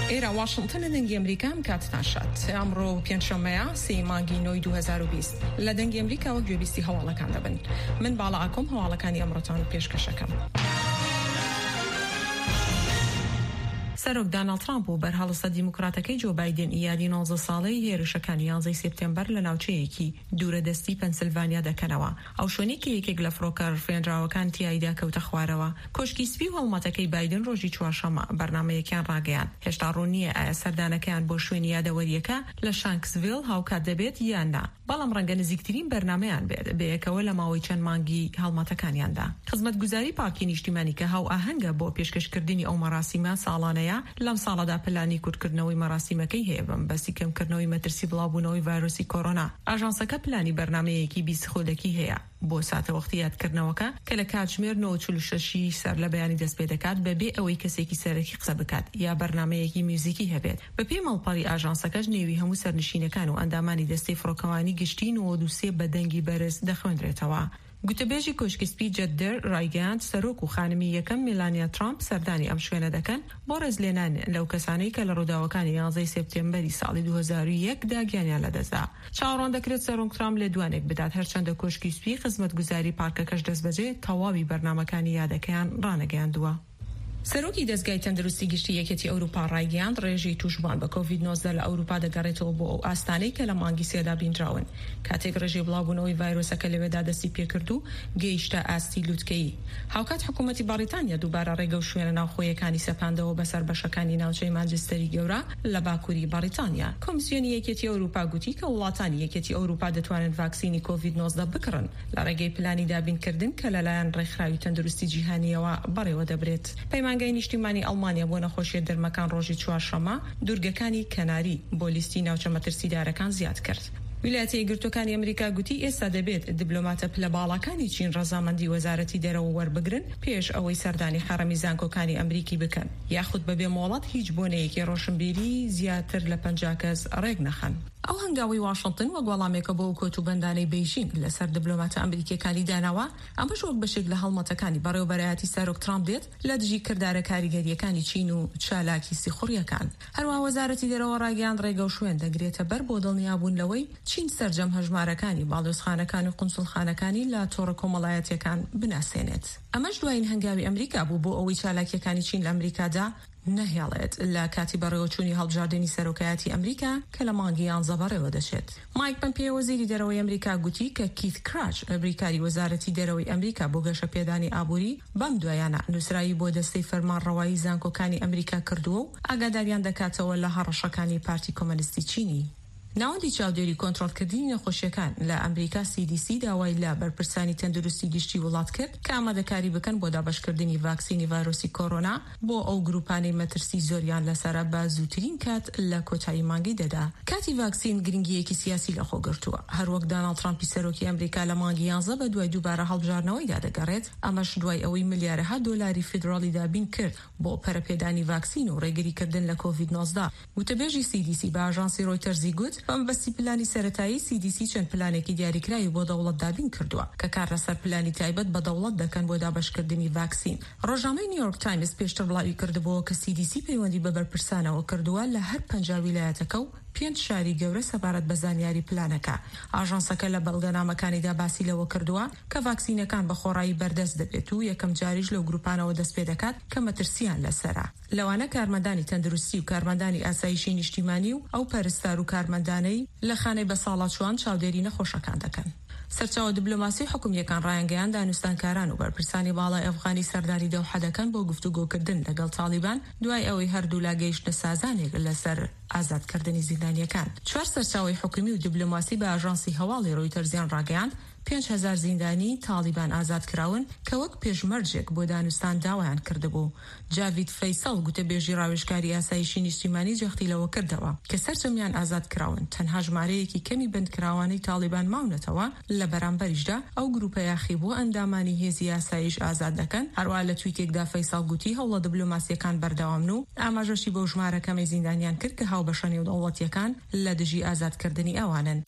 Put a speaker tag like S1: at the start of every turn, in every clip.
S1: ئێرە واشنگتن لە دەنگی ئەمریکام کاتتانشات ئەمڕۆ پێنجشەمەیە 3 مانگی نۆی 2020 لە دەنگی ئەمریکاوە گوێبیستی هەواڵەکان دەبن. من باڵا ئاکۆم هەواڵەکانی ئەمڕۆتان پێشکەشەکەم. سەرۆک دانالد ترامپ و بەرهەڵسە دیموکراتەکەی جۆ بایدن ئیادی 19 ساڵەی هێرشەکانی 11 سپتێمبەر لە ناوچەیەکی دوورەدەستی پەنسیلڤانیا دەکەنەوە. ئەو شوێنی کە یەکێک لە فڕۆکە ڕفێنراوەکان تیایدا کەوتە خوارەوە. کۆشکی سپی و هەڵمەتەکەی بایدن ڕۆژی چوارشەمە بەرنامەیەکیان ڕاگەیان. هێشتا ڕوون نییە ئایا سەردانەکەیان بۆ شوێنی یادەوەریەکە لە شانکسڤیل هاوکات دەبێت یان نا. بەڵام ڕەنگە نزیکترین بەرنامەیان بێت بەیەکەوە لە ماوەی چەند مانگی هەڵمەتەکانیاندا. خزمەتگوزاری پارکی نیشتیمانی کە هاو ئاهەنگە بۆ پێشکەشکردنی ئەو مەراسیمە ساڵانەیە لەم ساڵەدا پلانی کورتکردنەوەی مەراسیمەکەی هەیە بەمبەستی کەمکردنەوەی مەترسی بڵاوبوونەوەی ڤایرۆسی کۆڕۆنا. ئاژانسەکە پلانی بەرنامەیەکی 20 خولەکی هەیە بۆ ساتە وەختی یادکردنەوەکە کە لە کاتژمێر 9:46 سەر لە بەیانی دەست پێ دەکات بەبێ ئەوەی کەسێکی سەرەکی قسە بکات یا بەرنامەیەکی میوزیکی هەبێت. بەپێی مەڵپەڕی ئاژانسەکەش نێوی هەموو سەرنشینەکان و ئەندامانی دەستەی فڕۆکەوانی گشتی 93 بە دەنگی بەرز دەخوێنرێتەوە. گوتەبێژی کۆشکسپی جەددر ڕایگەیاند سەرۆک و خانمی یەکەم میلانیا ترامپ سەردانی ئەم شوێنە دەکەن بۆ ڕێزلێنان لەو کەسانەی کە لە ڕووداوەکانی 11 سپتێمبەری ساڵی 2001 داگیانیان لەدەستدا. چاوەڕوان دەکرێت سەرۆک ترامپ لە دوانێک بدات هەرچەندە کۆشکسپی خزمەتگوزاری پارکەکەش دەستبەجێ تەواوی بەرنامەکانی یادەکەیان ڕانەگەیاندووە. سەرۆکی دەستگای تەندروستی گشتی یەکێتی ئەوروپا ڕایگەیاند ڕێژەی توشبوان بە کۆڤید-19 لە ئەوروپا دەگەڕێتەوە بۆ ئەو ئاستانەی کە لە مانگی سێدا بینراون. کاتێک ڕێژەی بڵاوبوونەوەی ڤایرۆسەکە لەوێدا دەستی پێکرد و گەیشتە ئاستی لووتکەیی. هاوکات حکوومەتی بەریتانیا دووبارە ڕێگە و شوێنە ناوخۆیەکانی سەپاندەوە بەسەر بەشەکانی ناوچەی مانچستەری گەورە لە باکووری بەریتانیا. کۆمیسیۆنی یەکێتی ئەوروپا گوتی کە وڵاتانی یەکێتی ئەوروپا دەتوانن ڤاکسینی کۆڤید-19 بکڕن لە ڕێگەی پلانی دابینکردن کە لەلایەن ڕێکخراوی تەندروستی جیهانیەوە بەڕێوە دەبرێت. پەیمانگای نیشتیمانی ئەڵمانیا بۆ نەخۆشیە دەرمەکان ڕۆژی چوارشەمە دوورگەکانی کەناری بۆ لیستی ناوچە مەترسیدارەکان زیاد کرد. ویلایەتە یەکگرتووەکانی ئەمریکا گوتی ئێستا دەبێت دیبلۆماتە پلە باڵەکانی چین ڕەزامەندی وەزارەتی دەرەوە وەربگرن پێش ئەوەی سەردانی حرەمی زانکۆکانی ئەمریکی بکەن یاخود بەبێ مۆڵەت هیچ بۆنەیەکی ڕۆشنبیری زیاتر لە 50 کەس ڕێک نەخەن. ئەو هەنگاوی واشنگتن وە گوڵامێکە بۆ کۆتوبەندانەی بەیژینگ لەسەر دیبلۆماتە ئەمریکیەکانی داناوە ئەمەش وەک بەشێک لە هەڵمەتەکانی بەڕێوەبەرایەتی سەرۆک ترامپ دێت لە دژی کردارە کاریگەریەکانی چین و چالاکی سیخوڕیەکان. هەروەها وەزارەتی دەرەوە ڕایگەیاند ڕێگە و شوێن دەگرێتە بەر بۆ دڵنیابوون لەوەی چین سەرجەم هەژمارەکانی باڵدۆزخانەکان و قونسڵخانەکانی لە تۆڕە کۆمەڵایەتیەکان بناسێنێت. ئەمەش دوایین هەنگاوی ئەمریکا بوو بۆ ئەوەی چالاکیەکانی چین لە ئەمریکادا نەهێڵێت لە کاتی بەڕێوەچوونی هەڵبژاردننی سەرۆکایەتی ئەمریکا کە لە مانگی 11 بەڕێوە دەچێت. مایک پۆمپیۆ وەزیری دەرەوەی ئەمریکا گوتی کە کیت کراچ ئەمریکایی وەزارەتی دەرەوەی ئەمریکا بۆ گەشە پێدانی ئابووری بەم دوایانە نووسراوی بۆ دەستەی فەرمانڕەوایی زانکۆکانی ئەمریکا کردووە و ئاگاداریان دەکاتەوە لە هەڕەشەکانی پارتی کۆمۆنیستی چینی. ناوەندی چاودێری کۆنتڕۆڵکردنی نەخۆشیەکان لە ئەمریکا CDC داوای لە بەرپرسانی تەندروستی گشتی وڵات کرد کە ئامادەکاری بکەن بۆ دابەشکردنی ڤاکسینی ڤایرۆسی کۆڕۆنا بۆ ئەو گروپانەی مەترسی زۆریان لەسەرە بە زووترین کات لە کۆتایی مانگی دەدا. کاتی ڤاکسین گرنگیەکی سیاسی لەخۆگرتووە. هەروەک دانالد ترامپی سەرۆکی ئەمریکا لە مانگی 11 بە دوای دووبارە هەڵبژاردنەوەی دادەگەڕێت. ئەمەش دوای ئەوەی ملیارەها دۆلاری فیدراڵی دابین کرد بۆ پەرەپێدانی ڤاکسین و ڕێگریکردن لە کۆڤید-19. وتەبێژی CDC بە ئاژانسی ڕۆیتەرزی گوت بەمبەستی پلانی سەرەتایی CDC چەند پلانێکی دیاریکراوی بۆ دەوڵەت دابین کردووە کە کار لەسەر پلانی تایبەت بە دەوڵەت دەکەن بۆ دابەشکردنی ڤاکسین. ڕۆژنامەی نیویۆرک تایمز پێشتر بڵاوی کردبووە کە CDC پەیوەندی بە بەرپرسانەوە کردووە لە هەر 50 ویلایەتەکە و 5 شاری گەورە سەبارەت بە زانیاری پلانەکە. ئاژانسەکە لە بەڵگەنامەکانیدا باسی لەوە کردووە کە ڤاکسینەکان بە خۆڕایی بەردەست دەبێت و یەکەم جاریش لەو گروپانەوە دەست پێ دەکات کە مەترسیان لەسەرە. لەوانە کارمەندانی تەندروستی و کارمەندانی ئاسایشی نیشتیمانی و ئەو پەرستار و کارمەندانەی لە خانەی بە ساڵاتچوان چاودێری نەخۆشەکان دەکەن. سەرچاوە دیبلۆماسی حکوومیەکان ڕایانگەیان دانوستانکاران و بەرپرسانی باڵای ئەفغانی سەرداری دەوحە دەکەن بۆ گفتوگۆکردن لەگەڵ تالیبان دوای ئەوەی هەردوو لا گەیشتە سازانێک لەسەر ئازادکردنی زیندانیەکان. 4 سەرچاوی حکومی و دیبلۆماسی بە ئاژانسی هەواڵی ڕۆیتەرزیان ڕاگەیاند 5,000 زیندانی تالیبان ئازاد کراون کە وەک پێشمەرجێک بۆ دانوستان داوایان کردبوو. جاوید فەیسەڵ گوتەبێژی ڕاوێژکاری ئاسایشی نیشتیمانی جەختی لەوە کردەوە کە سەرجەمیان ئازاد کراون. تەنها ژمارەیەکی کەمی بەندکراوانەی تالیبان ماونەتەوە لە بەرامبەریشدا ئەو گروپە یاخی بۆ ئەندامانی هێزی ئاسایش ئازاد دەکەن. هەروە لە تویتێکدا فەیسەڵ گوتی هەوڵە دیبلۆماسیەکان بەردەوامن و ئاماژەشی بۆ ژمارەکەمی زیندانیان کرد کە هاوبەشە نێودەوڵەتیەکان لە دژی ئازادکردنی ئەوانن.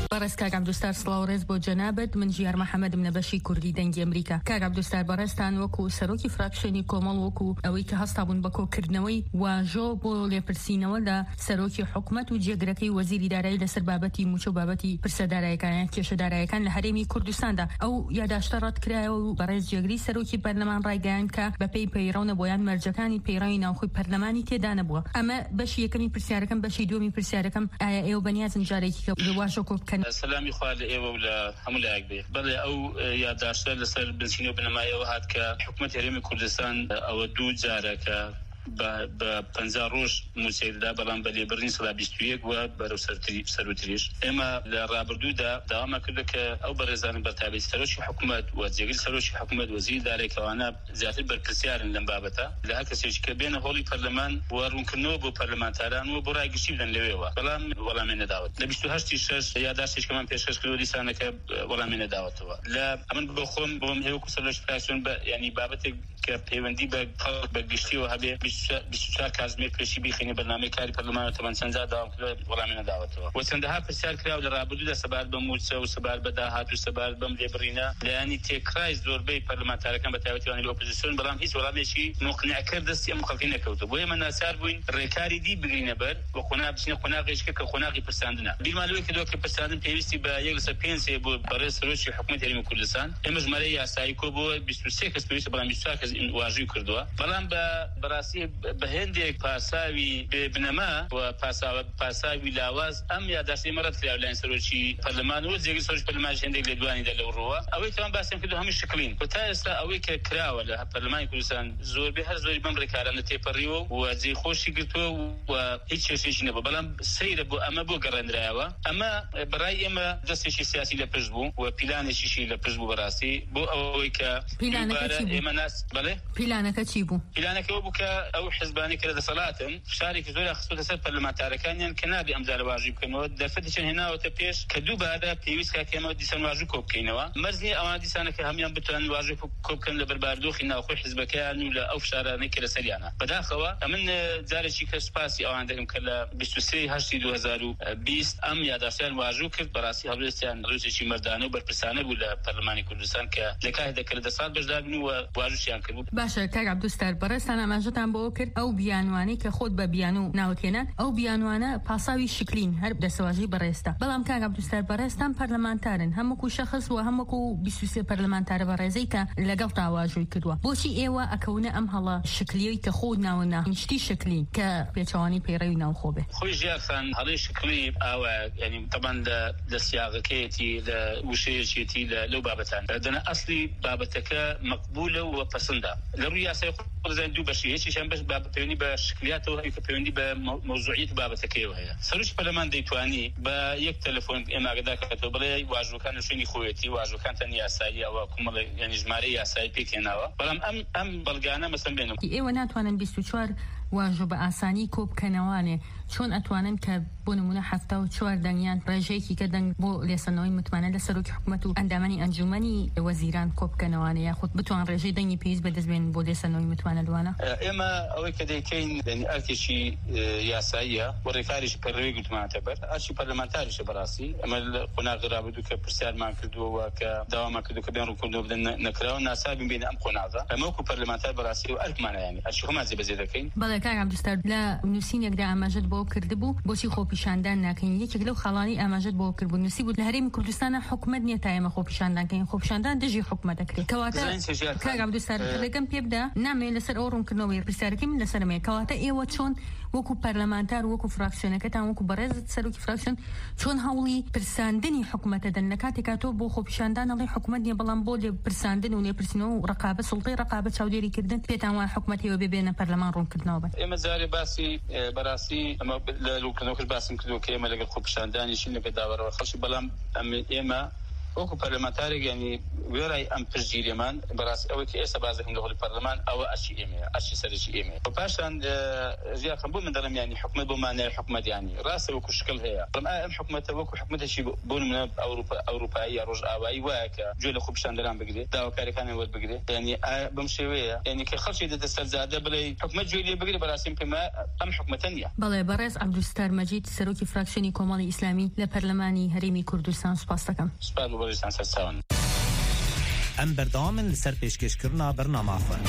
S2: بەڕێز کاک عەبدولستار سڵاو ڕێز بۆ جەنابەت. من ژیار محەممەد منەبەشی کوردی دەنگی ئەمریکا. کاک عەبدولستار بەڕێستان وەکو سەرۆکی فراکشنی کۆمەڵ وەکو ئەوەی کە هەستابوون بە کۆکردنەوەی واژۆ بۆ لێپرسینەوە لە سەرۆکی حکوومەت و جێگرەکەی وەزیری دارایی لەسەر بابەتی موچە و بابەتی پرسەدارایەکان کێشەدارایەکان لە هەرێمی کوردستاندا ئەو یاداشتە ڕەتکرایەوە و بەڕێز جێگری سەرۆکی پەرلەمان ڕایگەیاند کە بەپێی پەیڕەونە بۆیان مەرجەکانی پەیڕەوی ناوخۆی پەرلەمانی تێدا نەبووە. ئەمە بەشی یەکەمی پرسیارەکەم، بەشی دووەمی پرسیارەکەم ئایا ئێوە بەنیازن جارێکی کە واژۆ کۆ بکەن؟ سەلامی
S3: خوا لە ئێوە و لە هەموو لایەک بێ. بەڵێ ئەو یاداشتە لەسەر بنچینە و بنەمایەوە هات کە حکوومەت هەرێمی کوردستان ئەوە دوو جارەکە بە 50 ڕۆژ موچەیدا بەڵام بە لێبڕنی سەدا 21 وە بەرەو سەروتریش ئێمە لە ڕابردوودا داوامان کردو کە ئەو بەڕێزانن بەتابەتی سەرۆکی حکوومەت و جێگری سەرۆکی حکوومەت وەزیری دارایەکەوانە زیاتر بەرپرسیارن لەم بابەتە لە هەر کەسێکی کە بێنە هۆڵی پەرلەمان و ڕوونکردنەوە بۆ پەرلەمانتاران و بۆ ڕایگەشتی بدەن لەوێەوە. بەڵام وەڵامی نەداوت. لە 28/6 یاداشتێکمان پێشکەش کردو دیسانەکە وەڵامی نەداوتەوە. لە ئەمن بۆ خۆم بۆم هەیەوەکو سەرۆکی فراکسیۆن ینی بابەتێک کە پەیوەندی بە گشتیەوە هەبێ 24 کاتژمێر پێشی بیخینە بەرنامەی کاری پەرلەمانەوە تەمەەن چەند جار داوام کرد وەڵامی نەداوتەوە. و چەندەها پرسیار کراوە لە ڕابردوودا سەبار بە موچە و سەبار بە داهات و سەبار بەم لێبڕینە لایەنی تێکڕای زۆربەی پەرلەمانتارەکان بە تایبەتیوانی لە ئۆپۆزیسیۆن، بەڵام هیچ وەڵامێکی مقنعکەر دەستی ئەم خەڵکی نەکەوتە. بۆ ئێمە ناچار بووین ڕێکاری دی بگرینە بەر بە قۆناغ بچینە قۆناغێکە کە قۆناغی پرساندنە. بیرمان لەوەی کردووە کە پرساندن پێویستی بە 1/5 بۆ بەڕێز سەرۆکی حکوومەت هەرێمی کوردستان. ئێمە ژمارەی یاسایی کۆ بۆ 23 کەس پێویستە، بەڵام 24 کەس واژووی کردووە. بەڵام بەڕاستی بە هێندێک پاساوی بنەما و پاساوی لاواز ئەم یاداشتی مەڕەت کراوە لایەن سەرۆکی پەرلەمان و جێگری سەرۆکی پەرلەمانیش هێندێک لە دوانیدا لەو ڕۆوە. ئەوەی تەوان باسییان کردو هەمووی شکلین و تا ئێستا ئەوەی کە کراوە لە پەرلەمانی کوردستان زۆربەی هەر زۆری بەم ڕێکارانە تێپەڕیوە و جێی خۆشی گرتووە و هیچ کێشێکی نەبوو. بەڵام سەیرە بۆ ئەمە بۆ گەڕێنرایەوە. ئەمە بەڕای ئێمە دەستێکی سیاسی لە پشت بوو و پیلانێکیشی لە پشت بوو بەڕاستی بۆ ئەوەی کە ئێمە ناس بڵێ
S2: پیلانەکە چی بوو؟
S3: پیلانەکەەوە بوو کە ئەو حزبانی کە لە دەسەڵاتن فشارێکی زۆر خستوتە سەر پەرلەمانتارەکانیان کە نابێ ئەمجارە واژووی بکەنەوە. دەرفەتیشان هێناوەتە پێش کە دووبارە پێویست کاکەمەوە دیسان واژوو کۆ بکەینەوە. مەرجنی ئەوان دیسانەکە هەمیان بتوانن واژووی کۆ بکەن لە بەرباردۆخی ناوخۆی حزبەکەیان و لە ئەو فشارانەی کە لەسەریانە. بەداخەوە ئەمن جارێکی کە سوپاسی ئەوان دەکەم کە لە 23/8/2020 ئەم یاداشتیان واژوو کرد. بەڕاستی هەڵوێستیان ڕووسێکی مەردانە و بەرپرسانە بوو لە پەرلەمانی کوردستان کە لە کاتێکدا کە لە دەسەڵات بەشدار بوون و واژوویان کرد.
S2: باشە کاک عەبدولستار بەڕێستان ئاماژەتان بۆ کرد ئەو بیانوانی کە خۆت بە بیانوو ناوتێنە ئەو بیانوانە پاساوی شکلین هەر دەسەواژی بەڕێستا. بەڵام کاک عەبدولستار بەڕێستان پەرلەمانتارن هەمووکو شەخص و هەمووکو 23 پەرلەمانتارە بەڕێزەی کە لەگەڵ تاواژووی کردووە. بۆچی ئێوە ئەکەونە ئەم هەڵە شکلیەوەی کە خۆ ناوەنا شتی شکلین کە پێچەوانی پەیڕەوی ناوخۆ بێ؟
S3: خۆی ژیارخان هەڵەی شکلی ئاوە ینی طبعاً لە سیاغەکەیەتی لە وشەیەکێتی لەو بابەتان دەنە ئەسلی بابەتەکە مەقبولە و پەسەندە. لە ڕووی یاسای خۆزان دوو بەشی هیچیشان بەش پەیوەندی بە شکلیاتەوە کە پەیوەندی بە مەوزوعیت بابەتەکەیەوە هەیە. سەرۆکی پەرلەمان دەیتوانی بە یەک تەلەفۆن ئێمە ئاگادارکاتەوە بڵێ واژوەکان لە شوێنی خۆیەتی واژوەکانتان یاسایی ئەوە کومەڵێ ینی ژمارەی یاسایی پێکهێناوە. بەڵام ئەم بەڵگانە مەسەن بێنەوە
S2: ئێوە ناتوانن 24 واژۆ بە ئاسانی کۆ بکەنەوانێ. چۆن ئەتوانن کە بۆ نمونە 74 دەنگیان ڕێژەیەکی کە دەنگ بۆ لێسەنەوەی متمانە لە سەرۆکی حکوومەت و ئەندامانی ئەنجومەنی وەزیران کۆ بکەنەوانێ یاخود بتوان ڕێژەی دەنگی پێویست بەدەستبێن بۆ لێسەنەوەی متمانە دوانە؟
S3: ئێمە ئەوەی کە دەیکەین ئەرکێکی یاساییە و ڕێکاریشی پەرڕەوەی گوتمانەتە بەر ئەرچی پەرلەمانتاریشە بەڕاستی. ئەمە قۆناغ ڕابردوو کە پرسیارمان کردووە کە داوامان کردو کە بێن ڕووکردنەوە بدەن نەکراوە ناسابین بینە ئەم قۆناغە ئەمەوەکو پەرلەمانتار بەڕاستی و ئەرکمانەیانی ئەرچی خۆمان جێبەجێ دەکەین.
S2: بەڵێ کاک عەبدولستار لە نووسینێکدا ئاماژەت بۆ کردبوو بۆچی خۆپیشاندان ناکەین؟ یەکێک لەو خاڵانی ئاماژەت بۆ کردبوو نووسی بوو لە هەرێمی کوردستانە حکوومەت نییە تا ئێمە خۆپیشاندانکەین. خۆپیشاندان دژی حکوومەت دەکرێت. کەواتە کاک عەبدولستار ڕێگەم پێ بدە نامێ لەسەر ئەو ڕوونکردنەوەی پرسیارەکەی من لەسەرمەیە. کەواتە ئێوە چۆن وەکو پەرلەمانتار وەکو فراکسیۆنەکەتان وەکو بەڕێزت سەرۆکی فراکسیۆن چۆن هەوڵی پرساندنی حکوومەتە دەن لە کاتێکا تۆ بۆ خۆپیشاندان ئەڵێ حکوومەت نییە بەڵام بۆ لێ پرساندن و لێپرسینەوە و ڕقابەت سوڵتەی ڕقابەت چاودێریکردن پێتان وایە حکوومەت هێوە ببێنە پەرلەمان ڕوونکردنەوە بن؟
S3: ئێمە جارێ باسی بەڕاستی ئەمە لە لوکردنەوەش باسم کردو کە ئێمە لەگەڵ خۆپیشاندانیشین لەگە داوەڕەوە خەڵکی. بەڵام ئێمە وەکو پەرلەمانتارێک ینی وێرای ئەم پشتگیریمان بەڕاستی ئەوەی کە ئێستا بازێکم لە هەوڵی پەرلەمان ئەوە ئەچی ئێمەیە ئەچی سەرچی ئێمەیە و پاشان زیاتر بۆ من دەڵێم ینی حکومەت بۆ مانای حکومەت ینی ڕاستە وەکو شکل هەیە ئەم حکومەتە وەکو حکومەتێکی بۆ نمونە ئەوروپایی یا ڕۆژئاوایی وایە کە گوێ لە خوپشاندەران بگرێت داواکاریەکانی وەربگرێت ینی بەم شێوەیە ینی کە خەڵکی دەدە سەرجادە بڵێ حکومەت گوێ لێ بگرێت بەڕاستی پێما ئەم حکومەتە نییە.
S2: بەڵێ بەڕێز عەبدولستار مەجید سەرۆکی فراکسیۆنی کۆمەڵی ئیسلامی لە پەرلەمانی هەرێمی کوردستان سوپاس دەکەم.
S3: سوپاس بۆ بەڕێزتان سەرچاوان.
S4: ئەم بەردەوامن لەسەر پێشکەشکردنا بەرنامەخۆن.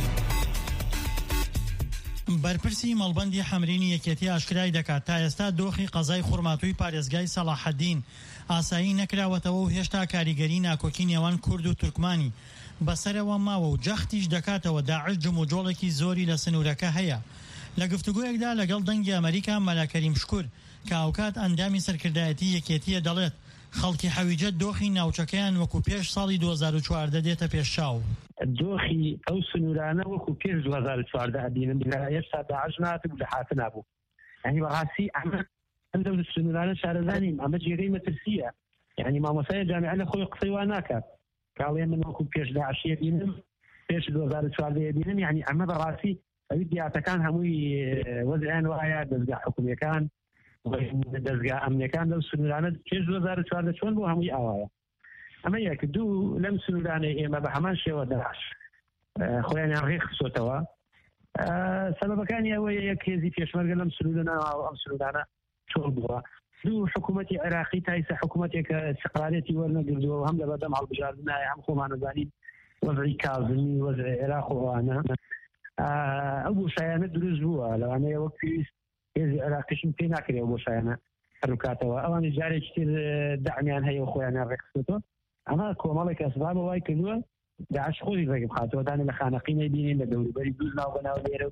S5: بەرپرسی مەڵبەندی حەمرینی یەکێتی ئاشکرای دەکات تا ئێستا دۆخی قەزای خوڕماتووی پارێزگای سەلاحەدین ئاسایی نەکراوەتەوە و هێشتا کاریگەری ناکۆکی نێوان کورد و تورکمانی بەسەرەوە ماوە و جەختیش دەکاتەوە داعش جموجۆڵێکی زۆری لە سنوورەکە هەیە. لە گفتوگویەکدا لەگەڵ دەنگی ئەمریکا مەلا کەریم شکور کە ئەوکات ئەندامی سەرکردایەتی یەکێتیە دەڵێت خەڵکی حەویجە دۆخی ناوچەکەیان وەکو پێش ساڵی 2014 دێتە پێشچاو.
S6: دۆخی ئەو سنوورانە وەکو پێش 2014 ئەبینن ئێستا داعش ناتب لە حاتە نابوو. یعنی بەڕاستی ئەم سنوورانە شارەزانین ئەمە جێگەی مەترسیە. یعنی مامۆسای جامیعە لە خۆی قسەی وا ناکات کاڵێ من وەکو پێش داعشیە بینم پێش 2014 بینم. یعنی ئەمە بەڕاستی ئەوی دیاتەکان هەمووی وەزعیان وایە دەستگا حکوومیەکان دەستگا ئەمنیەکان لەو سنوورانە پێش 2014 چۆن بۆ هەمووی ئاوایە. ئەمە یەک دوو لەم سنوورانە ئێمە بە هەمان شێوە داعش خۆیانیان ڕێخستۆتەوە. سەبەبەکانی ئەوەیە یەک هێزی پێشمەرگە لەم سنوورانە ئەم سنوورانە چۆن بووە. دوو حکوومەتی عێراقی تایسە حکوومەتێکە استقرارێتی وەرنەگردووە هەم لە بەردەم هەڵبژاردنایە هەم خۆمانەزانین وەزعی کازمی وەزع عێراق و ئەوانە ئەو بۆشایانە دروست بووە لەوانەیە وەک پێویست هێزی عێراقیشم پێ ناکرێەوە بۆشایانە هەروکاتەوە ئەوانی جارێکی تر دەعمیان هەیە و خۆیانیان ڕێخستێتەوە. ئەمە کۆمەڵێک ئەسبابە وای کردووە داعش خۆی ڕێگە بخاتەوە دانە لە خانەقی نەبینین لە دەوروبەری دووز ناو بەناو لێرە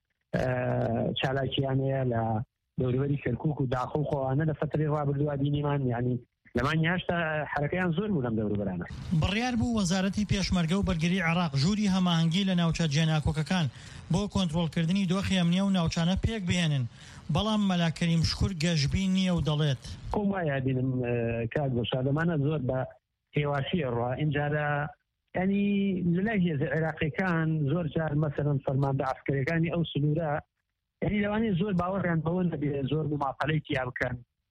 S6: چالاکیانەیە لە دەوروبەری کەرکووک و داخۆ خۆوانە لە فترەی ڕابردووە بینیمان. یعنی لەمانی هێشتا حرەکەیان زۆر بوو لەم دەوروبەرانە.
S5: بڕیار بوو وەزارەتی پێشمەرگە و بەرگری عێراق ژووری هەماهەنگی لە ناوچە جێناکۆکەکان بۆ کۆنتڕۆڵکردنی دۆخی ئەمنیە و ناوچانە پێک بهێنن. بەڵام مەلا کەریم شکور گەشبی نییە و دەڵێت
S6: کۆم وایە بینم کاک بۆشادەمانە زۆر بە هێواشیە ڕوا ئینجارە ینی لەلای هێز عێراقیەکان زۆر جار مەسەرەن فەرماندە عەسکەریەکانی ئەو سنوورە ینی لەوانەیە زۆر باوەڕیان بەوە نەبێ زۆر مماقەلەی تیا بکەن.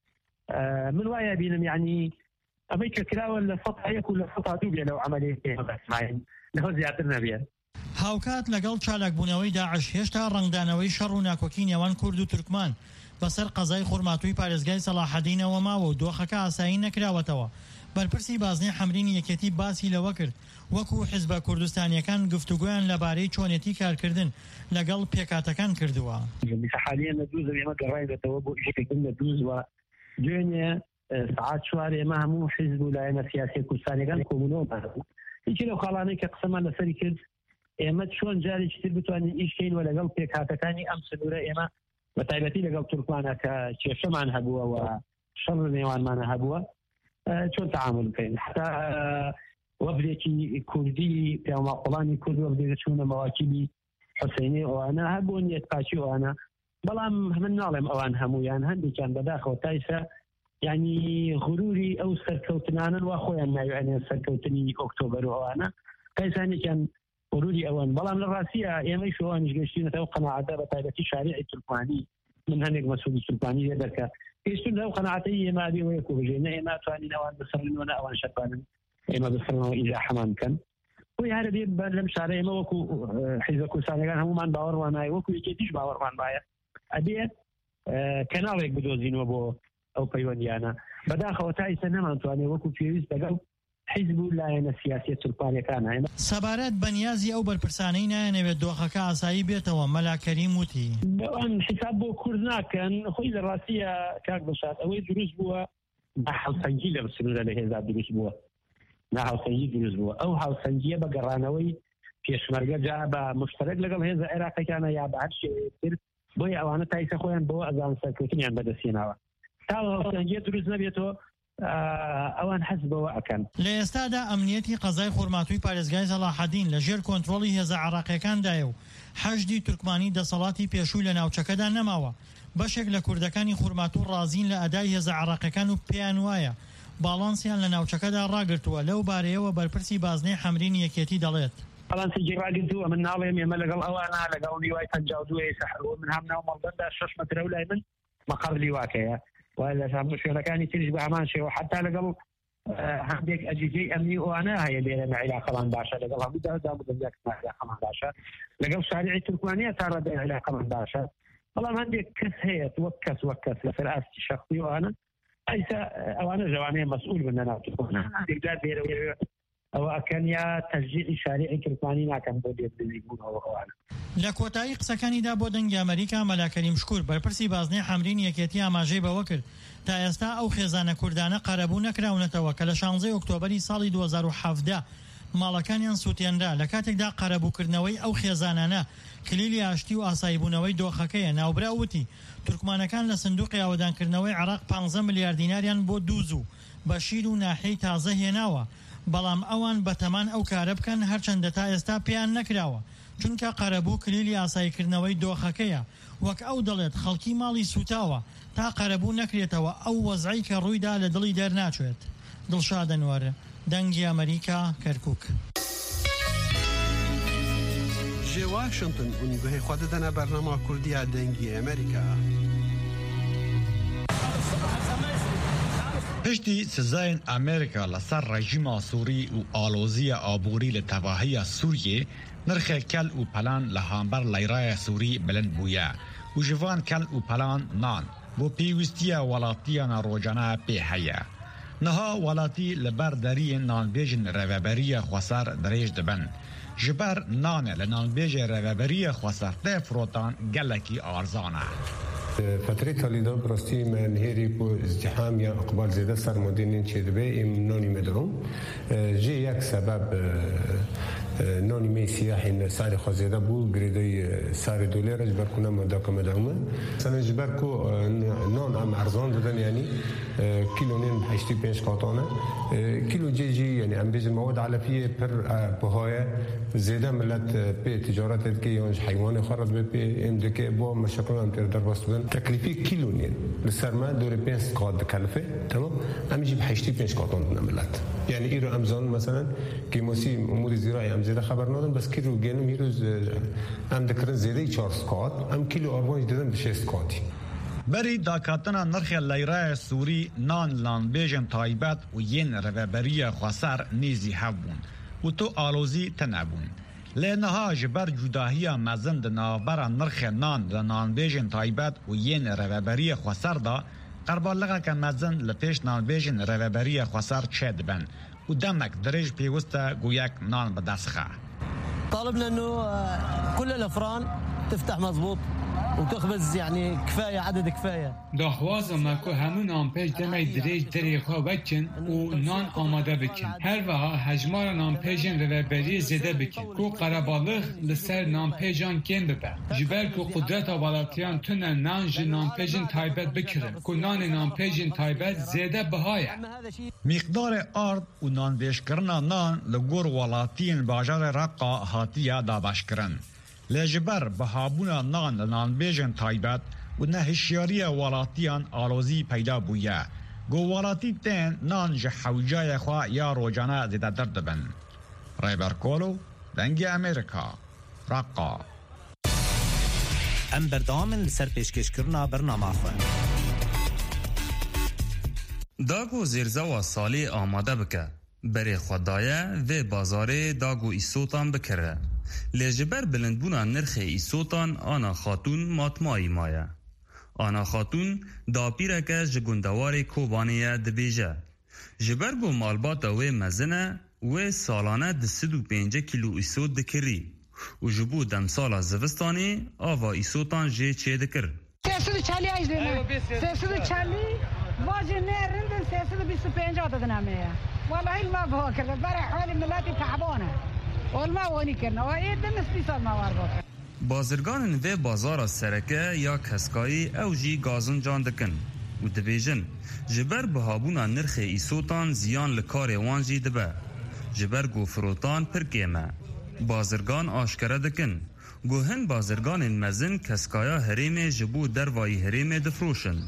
S6: من وایە بینم یعنی ئەمەی کە کراوە لە سەد یەک و لە سەد دوو بێ لەو عەمەلەیە بەسماین لەهۆ زیاتر نەبێت.
S5: هاوکات لەگەڵ چالاکبوونەوەی داعش هێشتا ڕنگدانەوەی شەڕ و ناکۆکی نێوان کورد و تورکمان بەسەر قەزای خوڕماتووی پارێزگای سەلاحەدینەوە ماوە و دۆخەکە ئاسایی نەکراوەتەوە. بەرپرسی بازنەی حەمرینی یەکێتی باسی لەوە کرد وەکو حیزبە کوردستانیەکان گفتوگویان لەبارەی چۆنێتی کارکردن لەگەڵ پێکاتەکان کردووە.
S6: حالیان لە دووز ئێمە گەڕایدەتەوە بۆ ئیشکردن لە دووزوە دوێنێ سعات چوار ئێمە هەموو حیزب و لایەنە سیاسی کوردستانیەکان کۆمونەوە هیچی لەو خاڵانەی کە قسەمان لەسەری کرد ئێمە چۆن جارێکی تر بتوانین ئیشکەینەوە لەگەڵ پێکاتەکانی ئەم سنوورە ئێمە بە تایبەتی لەگەڵ تورکمانە کە کێشەمان هەبووە و شەڕ نێوانمانە هەبووە چۆن تەعامل بکەین. حتا وەفدێکی کوردی پیاماقۆڵانی کورد وەفدێکە چوونە مەواکیبی حوسێنی ئەوانە هەبوو نیەت پاچی ئەوانە بەڵام من ناڵێم ئەوان هەمویان هەندێکیان بەداخەوە تایسە یعنی غروری ئەو سەرکەوتنانن وا خۆیان ناوێنێ سەرکەوتنی ئۆکتۆبەر و ئەوانە تایسانێکیان غروری ئەوان بەڵام لە ڕاستیە ئێمەی شەوانیش گەشتینەوە قەناعەتە بە تایبەتی شاریعی تورکمانی من هەندێک مەسئولی تورکمانی لێ دەکات پێشتر لەو قەناعەتەی ئێمە ئەبێ کوژێنە ئێمە توانین ئەوان بسڕنەوە ئەوان شەپانن ئێمە بسڕنەوە ئیزاحەمان بکەن وی هەرە بێ لەم شارە ئێمە وەکو حیزبە کوردستانیەکان هەمومان باوەڕمان وایە وەکو یەکێتیش باوەڕمان وایە ئەبێت کەناڵێک بدۆزینەوە بۆ ئەو پەیوەندیانە بەداخەوە تا ئێستا نەمانتوانێت وەکو پێویست لەگەڵ حیزب و لایەنە سیاسی تورکمانیەکانە.
S5: سەبارەت بەنیازی ئەو بەرپرسانەی نایەنەوێت دۆخەکە ئاسایی بێتەوە مەلا کەریم وتی
S6: ئەوان حساب بۆ کورد ناکەن خۆی لە ڕاستیە کاک بەشاد ئەوەی دروست بووە بە هاوسەنگی لە سنوورە لە هێزا دروست بووە هاوسەنگی دروست بووە ئەو هاوسەنگیە بە گەڕانەوەی پێشمەرگە جا بە مشترک لەگەڵ هێزە عێراقیەکانە یا بە هەر شێوەیەکتر بۆی ئەوانە تایسە خۆیان بۆ ئەزان سەرکەوتنیان بەدەستێناوە تا هاوسەنگیە دروست نەبێتەوە ئەوان حەزبەوە ئەکەن.
S5: لە ئێستادا ئەمنیەتی قەزای خوڕماتووی پارێزگای سەلاحەدین لە ژێر کۆنتڕۆڵی هێزە عێراقیەکاندایە و حەشدی تورکمانی دەسەڵاتی پێشووی لە ناوچەکەدا نەماوە. بەشێک لە کوردەکانی خوڕماتوو ڕازین لە ئەدای هێزە عێراقیەکان و پێیان وایە باڵانسیان لە ناوچەکەدا ڕاگرتووە. لەو بارەیەوە بەرپرسی بازنەی حەمرین یەکێتی دەڵێت
S6: باڵانسی ڕاگرتووە، من ناڵێم ئێمە لەگەڵ ئەوانە لەگەڵ لیوای 52 سەحرەوە من هەم ناو مەڵبەردا 6 مەترە و لای من مەقەڕ لیواکەیە و لە هەموو شوێنەکانی تریش بە هەمان شێوە حتا لەگەڵ هەندێک ئەجیزەی ئەمنی ئەوانە هەیە لێرە عیلاقەمان باشە لەگەڵ هەموو عیلاقەمان باشە لەگەڵ شاریعی تورکمانیە تا ڕەدە عیلاقەمان باشە. بەڵام هەندێک کەس هەیە وەک کەس لەسەر ئاستی شەخصی ئەوانە ئەیسا ئەوانە ژەوانەیە مەسئول بن لە ناو تورکمانە هەندێکجار لێرە ئەوە ئەکەن یا تەشجیعی شاریعی تورکمانی ناکەن بۆ دێبوونەوە ئەوانە.
S5: لە کۆتایی قسەکانیدا بۆ دەنگی ئەمریکا مەلا کەریمشکوور بەرپرسی بازنەی حەمرین یەکێتی ئاماژەی بەوە کرد تا ئێستا ئەو خێزانە کوردانە قەرەبوو نەکراونەتەوە کە لە 16 ئۆکتۆبەری ساڵی 2017 ماڵەکانیان سووتێنرا. لە کاتێکدا قەرەبووکردنەوەی ئەو خێزانانە کلیلی ئاشتی و ئاساییبوونەوەی دۆخەکەیە. ناوبرا وتی تورکمانەکان لە سندوقی ئاوەدانکردنەوەی عێراق 15 ملیار دیناریان بۆ دووز و بەشیر و ناحەی تازە هێناوە، بەڵام ئەوان بەتەمان ئەو کارە بکەن هەرچەندە تا ئێستا پێیان نەکراوە چونکە قەرەبوو کلیلی ئاساییکردنەوەی دۆخەکەیە. وەک ئەو دەڵێت خەڵکی ماڵی سوتاوە تا قەرەبوو نەکرێتەوە ئەو وەزعی کە ڕوویدا لە دڵی دەرناچێت. دڵشاد ئەنوەر، دەنگی ئەمریکا، کەرکووک.
S7: جێ واشنگتن گوهەی خوا دەدەنە بەرنامە کوردیە دەنگی ئەمریکا.
S8: پشتی سزایên Amerîka li ser rejîma Sûrî û aloziya aborî li tevahiya Sûriyê nirxê kel û pelan li hamber leyraya Sûrî bilind bûye û ji van kel û pelan nan bo pêwîstiya welatiyana rojana pê heye. Niha welatî li ber deriyên nanbêjin reveberiya xwesar dirêj dibin. Ji ber nanê li nanbêjê reveberiya xwesar tê firotan gelekî arzan e.
S9: فتره تالیدا براستی من هیری کو ازدحام یا اقبال زیاده سرمدینین چه دبی نانی مدرم جه یک سبب نانی می سیاحی سعر خزیده بود گریدای سعر دلار جبر کنه مداک مدامه مثلا جبر کو نان هم ارزان دادن یعنی کیلو نیم 85 قاطانه کیلو جی یعنی ام بیز مواد علفیه پر بهای زیاده ملت به تجارت که یانش حیوان خرد به ام دکه با مشکل هم تر در باستن تكلفه كيلو نين للسرما دوري 5 قاد كلفه تمام عم يجيب 85 قاطون نملات يعني ايرو امازون مثلا كيموسي امور الزراعي ام زياده خبر ندارم بس كيلو جنم هيروز ام دكرن زياده 4 قاط ام كيلو ارباج دادن ب 6 قاطي
S8: بری داکاتنا نرخ لیرای سوری نان لان بیجن تایبت و ین رهبری خسر نیزی هبون و تو آلوزی تنبون لنها جبر جداهی مزند نابر نرخ نان لنان بیجن تایبت و ین رهبری خسر دا قربالغه که مزند لپیش نان بیجن رهبری خسر چد بن و دمک درج پیوسته گویک نان بدسخه.
S10: طالبنا انه كل الافران تفتح مضبوط وتخبز يعني كفايه عدد كفايه.
S11: داخوازم کو همون نامپیج دمی دریج دریخا بکن و نان آماده بکن. هر وها هجمار نامپیجن رهبری زده بکن. کو قربالغ لسر نامپیجان کن ببر. جبر کو قدرت ولاتیان تونن نان ج نامپیجن تایبت بکرن. کو نان نامپیجن تایبت زده بهایه.
S8: مقدار آرد و نان بیشکرنا نان لگور ولاتین باجار رقا هاتیه دابشکرن. لجبر بهابونا نان لنان بیجن تایبت و نهشیاری ولاتیان آلوزی پیدا بویه. گو ولاتی تین نان جحوجای خواه یا روجانه زیده درد بن. ریبر کولو دنگی امریکا رقا
S4: ام بردامن لسر پیشکش کرنا برنامه خواه
S12: داگو زیرزاوا سالی آماده بکه بری خدایه و بازار داگو ایسوتان بکره لجبر بلندبونا نرخ ایسوتان آنا خاتون ماتمایی مایه آنا خاتون دا پیرکه جگوندوار کوبانیه دبیجه جبرگو مالباتا و مزنه و سالانه 205 کیلو ایسوت دکری و جبو دم سالا زوستانی آوا ایسوتان جه چه دکر
S13: 340 ایزدنه 340 واجه نرندن 325 آتدنمه والله ما بفكر برا حوالي ملاتي تعبانه والما وانی کرنا و این دنستی سال موار باکر
S12: بازرگان و بازار سرکه یا کسکایی او جی گازون جان دکن و دبیجن جبر بهابونا نرخ ایسوتان زیان لکار وانجی دبه جبر گو فروتان پرکیمه بازرگان آشکره دکن گوهن بازرگان مزن کسکایا هریم جبو دروایی هریم دفروشن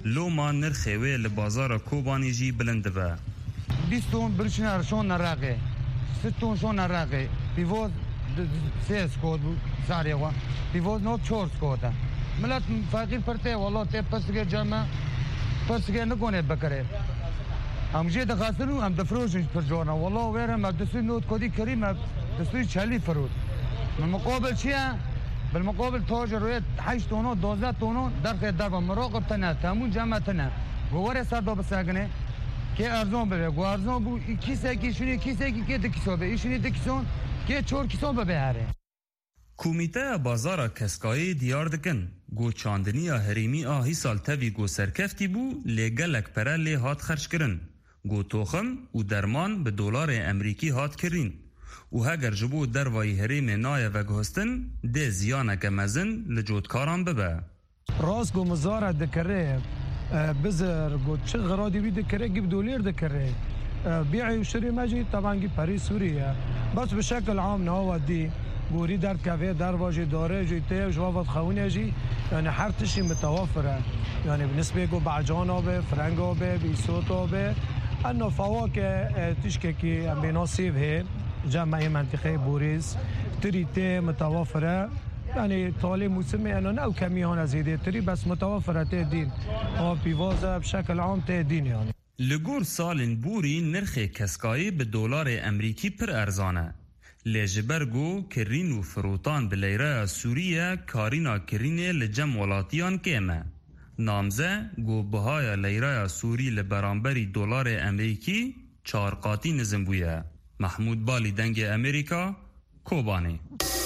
S12: لوما نرخوی لبازار کوبانی جی بلند به
S14: 20 تون برشن شون نراقه 6 تون شون نراقه پیوز 3 سکوت ساری وا پیوز نو 4 سکوت ملت فقیر پرته والله ته پسگه جمع پسگه نکنه بکره هم جه دخاسنو هم دفروش پر جونا والله ويرم دسوي نوت كودي كريم دسوي شالي فرود بالمقابل شيء بالمقابل توجر رويت 8 تونو 12 تونو درخ ضربه مراقب تنا تامون جامعتنا ووري صار دو بساغنه كي ارزون بره گو ارزون بو کیسه کی شونی کیسه کی که دکیسو به ایشونی دکیسون که چور کیسو به بهاره
S12: کومیته بازار کسکایی دیار دکن گو چاندنی هریمی آهی سال تاوی گو سرکفتی بو لگلک پره لی هات خرج کرن گو توخم و درمان به دلار امریکی هات کرین و هگر جبو دروای هریم نای و گهستن ده زیانک مزن لجودکاران ببه
S15: راست گو مزاره دکره بزر گو چه غرادی بی دکره گیب دولیر دکره بیعی و شری مجی طبعا گی پری سوریه بس به شکل عام نهاوه دی گوری در کافه در واجه داره جی ته جوابت خونه جی یعنی هر تشی متوفره یعنی بالنسبه گو بعجانا به فرنگا به بیسوتا به انه فواکه تشکه کی مناسب ہے جمع منطقه بوریز تریته متوفره یعنی طالب موسم انه نو کمیان از ایده تری بس متوفره ته دین و پیوازه بشکل عام ته دین یعنی
S12: لگور سالن بوری نرخ کسکایی به دلار امریکی پر ارزانه لجبرگو کرین و فروتان به لیره سوریه کارینا کرینه لجم ولاتیان کمه نامزه گو بهای لیره سوری لبرانبری دلار امریکی 4 قاطی نزم بویه محمود بالی دنگ امریکا کوبانی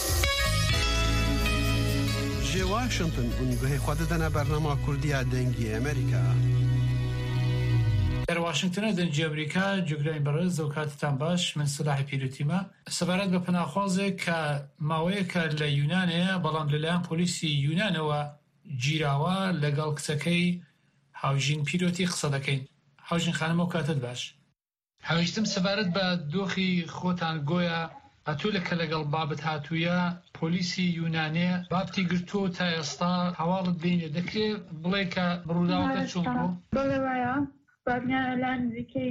S7: جی واشنطن اونگوه خود دنا برنامه کردی دنگی امریکا
S16: در واشنطن دنجی امریکا جگرین برز و کاتتان باش من صلاح پیروتیما سفارت به پناهخوازه که ماوی که لیونانه بلان للیان پولیسی یونانه و جیراوه لگل کسکی حاوجین پیروتی قصدکین حاوجین خانم و کاتت باش حاوجتم سفارت به دوخی خوتان گویا اتوله که لگل بابت هاتویا پولیسی یونانه بابتی گرتو تا استا حوالت بینه دکه بلی که بروداوکت چون رو
S17: بله بایا بعدنیا الان زیکی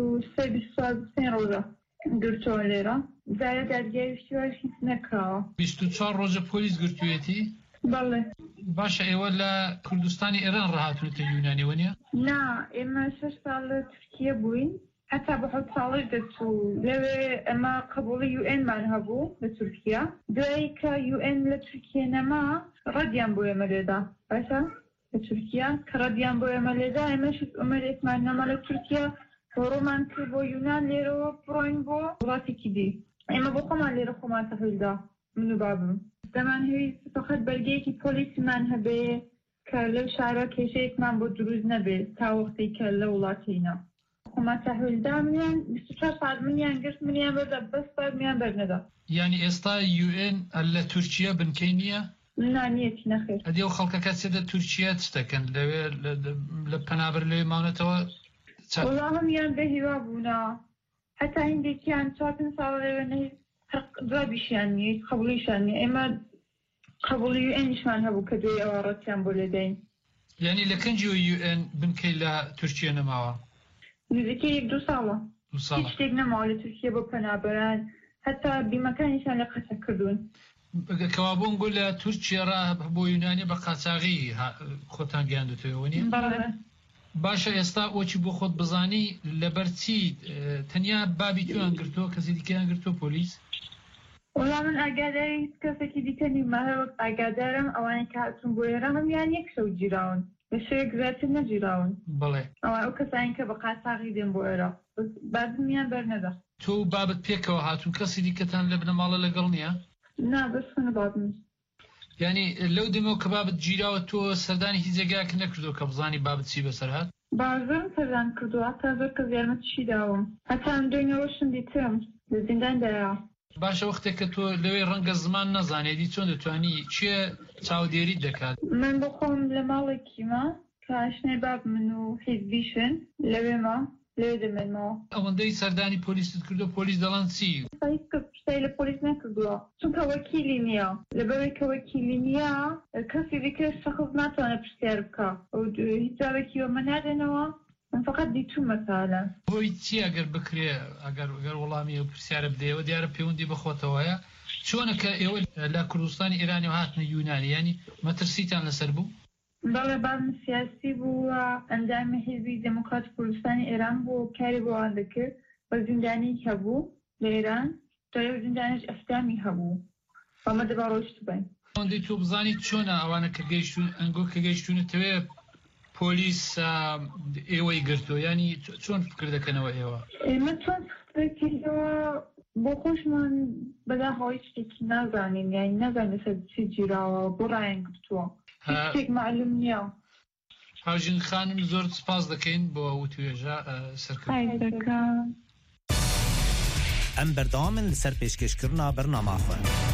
S17: 23 روزه گرتو لیرا داره درگه اشتیوارش نیست نکراو
S16: 24 روز پولیس گرتویتی؟
S17: بله
S16: باشه ایولا کردستانی ایران راحتون تا یونانی ونیا؟
S17: نه اما 6 سال ترکیه بوین حتى بحط صالدتو لو اما قبول UN معنها لتركيا دويك UN لتركيا نما رديان بو يمليدا باشا لتركيا كرديان بو يمليدا اما شوف امريك معنا مال تركيا ورومان كبو يونان ليرو بروين بو راسي كدي اما بقوم ليرو خما تهلدا منو بابم زمان هي فقط بلجيكي بوليس منها به كلو شعرا كشيك من بو دروز نبي تا وقتي كلو ولاتينا خما تحویل میان 24 ساعت میان گرت میان برده بس باید میان برنده
S16: یعنی استا UN الا ترکیه بنکینیه؟
S17: نه نیتی نخیر
S16: ادیو خلقه کسی ده ترکیه تستکن لپنابر لوی مانتوا
S17: والله میان به هیوا بونا حتی این دیکی هم 4 سال لونه درابیشانی قبولیشانی اما قبولی UN شمان هبو کدوی اواراتی هم بولیدین
S16: یعنی لکنجیو UN بنکی لترکیه نماوا
S17: نزدیکی 2 ساله هیچ دیگه نماله ترکیه با پنابرن حتی بیمکانیشان لقطع کردون
S16: کوابون گل ترکیه را با یونانی با قاچاقی خودتان گیاندو تویونی؟
S17: بله
S16: باشه استا اوچی بو خود بزانی لبرچی تنیا بابی تو انگرتو کسی دیگه انگرتو پلیس؟
S17: اولا من اگه کسی که دیگه نیمه وقت اگه دارم اوانی که هاتون بویرم هم یعنی یک شو جیراون بشه گذاشته نجیراون.
S16: بله.
S17: او کسایی که با قاچاقی دیم بویرا بعد میان برنده.
S16: تو بابت پیک و هاتون کسی دیگه تن لبنان مال لگل نیا؟
S17: نه بس خونه باد نیست.
S16: یعنی لو دمو که بابت جیرا و تو سردانی هیچ جایی که نکردو که بزانی بابت سی بسر هات؟
S17: بازم سردان کردو حتی زور که زیرمت چی داوم. حتی هم دنیا روشن دیتم زندان داره.
S16: باشه وقتی که تو لوی رنگ زمان نزانی دی چون دتوانی چیه چاودیری دکات؟
S17: من بخوام لمالکی ما که اشنه باب منو حزبیشن لوی ما لێدە منەوە
S16: ئەوەندەی سەردانی پۆلیست کردو پۆلیس دەڵان چی
S17: شتەی لە پۆلیس نەکردووە چونکە وەکیلی نییە لەبەرەوەی کە وەکیلی نییە کەسی دیکە شەخص ناتوانێت پرسیار بکە هیچ جارێکی وەمە نادێنەوە من فقط دیتوو مەسالە
S16: بۆی چی ئەگەر بکرێ ئەگەر وەڵامی و پرسیارە بدەیەوە دیارە پەیوەندی بەخۆتەوەیە چۆنە کە ئێوە لە کوردستانی ئێرانی و هاتنە یونانی ینی مەترسیتان لەسەر بوو
S17: بەڵێ بان سیاسی بووە ئەندامی حیزبی دموکرات کوردستانی ئێران بوو کاری بۆوان دەکرد بە زیندانی هەبوو لە ئێران تۆ زیندانش ئەفتامی هەبوو ئەمە دەبا ڕۆشت بین
S16: ئەوەندەی تۆ بزانیت چۆنە ئەوانە کە گەیشتون ئەنگۆ کە گەیشتونەتەوێ پۆلیس ئێوەی گرتووە ینی چۆن فکر دەکەنەوە
S17: ئێمە چۆن فکرەکەیەوە بۆ خۆشمان بەداخەوەی شتێکی نازانین یانی نازانین لەسەر چی گیراوە بۆ ڕایان گرتووە شتێک معلوم نییە
S16: هاوژین خانم زۆر سپاس دەکەین بۆ ئەو توێژە
S17: سەرکردەکان
S4: ئەم بەردەوامن لەسەر پێشکەشکردنا بەرنامەخۆ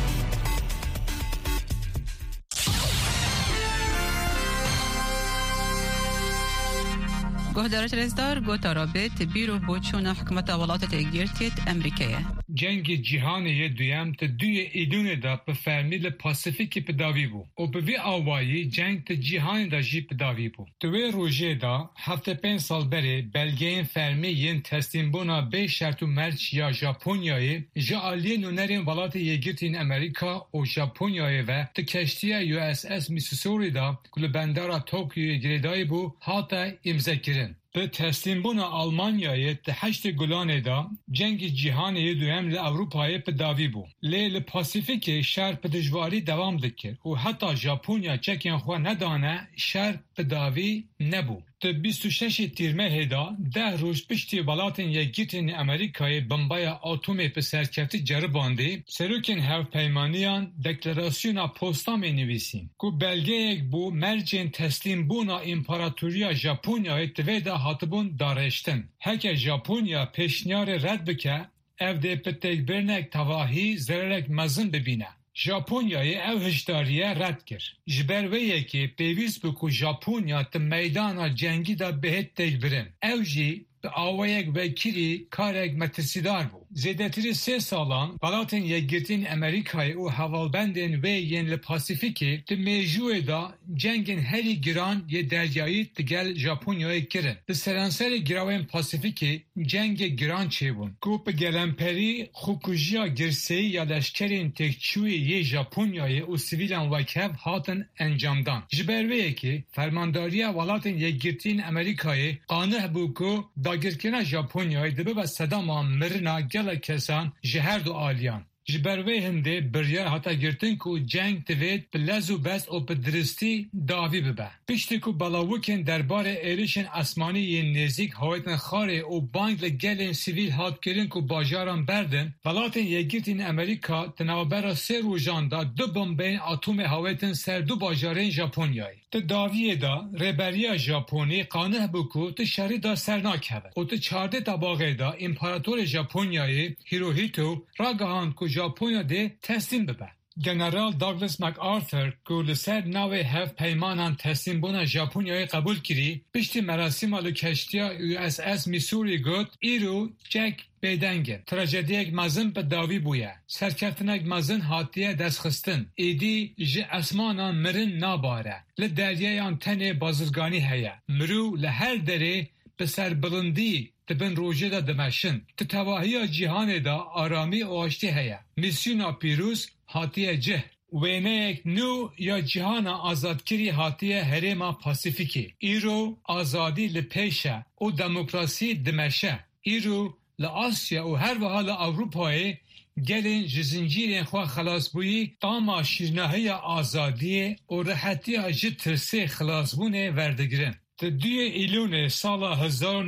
S18: گهدارت رزدار گوتا رابط بیرو بوچونا حکمت ولاتت اگیرتیت امریکیه
S11: جنگ جیهانی دویم تا 2 ایلون دا په فرمی لپاسیفیکی پداوی بو او په وی آوایی جنگ تا جیهانی دا جی پداوی بو تو وی روژه دا 75 سال بره بلگین فرمی ین تسلیم بونا به شرطو مرچ یا ژاپنیای جالی نونرین ولات یگیرتین امریکا او ژاپنیای و تا کشتی یو اس اس میسوری دا کل بندر توکیو گریدای بو هاتا امضا کردن به تسلیم بونا آلمانیای ده 8 گلانه دا جنگ جیهانی دویم لأوروپای پداوی بو. لی پاسیفیک شهر پدجواری دوام دکر و حتی ژاپنیا چکین خوا ندانه شهر پداوی نبو. تا 26 تیر ماه دا 10 روز پشتی ولاتن یکیتن امریکای بمبای اتمی به سرکفتی جربانده سروکن هفپیمانیان دکلراسیونا پوستا می نویسین که بلگه یک بو مرجین تسلیم بونا امپراتوریا ژاپنیای دویده هاتبون دارشتن. هکه ژاپنیا پیشنیار رد بکه اف ده پتک برنک تواهی زررک مزن ببینه. ژاپنیای او هشداریه رد کرد. جبرویه که پیویز بکو ژاپنیا تا میدان جنگی دا بهت تک برن. او جی به آوایک وکیلی کارک مترسیدار بود. زیدتری 3 سالان بلاتن یکگرتین امریکای او حوالبندن و ین لپاسیفیکی تو میجوه دا جنگن هری گران یه دریایی تگل ژاپنیای کرن. به سرانسر گراوین پاسیفیکی جنگ گران چه بون. گوپ گلمپری خوکوژیا گرسی یا لشکرین تکچوی یه ژاپنیای او سیویلان وکف هاتن انجامدان. جبرویه که فرمانداری ولاتن یکگرتین امریکای قانه بوکو داگرکنا ژاپنیای دبه و صداما مرنا گل کسان جهر دو آلیان. جبروی هنده بریا حتا گرتن کو جنگ دوید بلزو بس او بدرستی داوی ببه. پشتی کو بلاوکن دربار ایریشن اسمانی یه نزیک هایتن خاره او بانگ لگلین سیویل هات کرن کو باجاران بردن ولاتن یگیرتین امریکا تنوابرا 3 روزان دا 2 بمبین اتم هایتن سر 2 باجارین ژاپنیای. ته داویه دا رهبری ژاپنی قانه بکو ته شری دا سرناک هبه. او ته 14 تباغه دا امپراتور ژاپنیای هیروهیتو راگهان کو ژاپنیا ده تسلیم ببه. جنرال داگلاس مک آرثر که لسر نوی هفت پیمانان تسلیم بونا ژاپنیای قبول کری پشتی مراسم آلو کشتیا یو اس اس میسوری گوت ایرو جک بیدنگن. تراجدیک مزن به داوی بویه. سرکفتنک مزن هاتیه دستخستن. ایدی جه اسمانان مرن ناباره. لدریان تنه بازرگانی هیه. مرو لهر دره به سر بلندی تبن روژه دا دمشن. تتواهی جیهان دا آرامی و آشتی هیه. میسیونا پیروز هاتیه جه. وینه یک نو یا جهان آزادکری هاتیه هرما پاسیفیکی. ایرو آزادی لپیشه و دموکراسی دمشه. ایرو لآسیا و هر وحال اروپای گلین جزنجیرین خواه خلاص بویی تاما شیرناهی آزادی و راحتی جد ترسی خلاص بونه وردگرن. تا 2 ایلون سال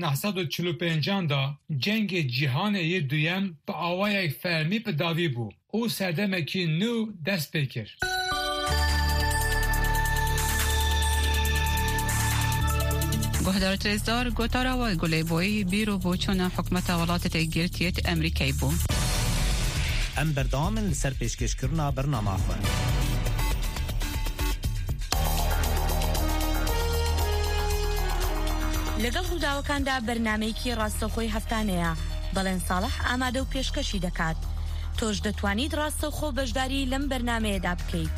S11: 1945 دا جنگ جیهانی دویم به آوای فرمی پداوی بود. او سردمکی نو دست بکر.
S18: گهدارت رزدار گوتارا و گلی بوی بیرو بوچون حکمت ولاتت اگیرتیت امریکای بو.
S4: ام بردامن لسر پیشکش کرنا برنامه خواه.
S19: لەگەڵ ڕووداوەکاندا بەرنامەیەکی ڕاستەوخۆی هەفتانەیە بەڵێن ساڵح ئامادە و پێشکەشی دەکات. تۆش دەتوانیت ڕاستەوخۆ بەشداری لەم بەرنامەیەدا بکەیت.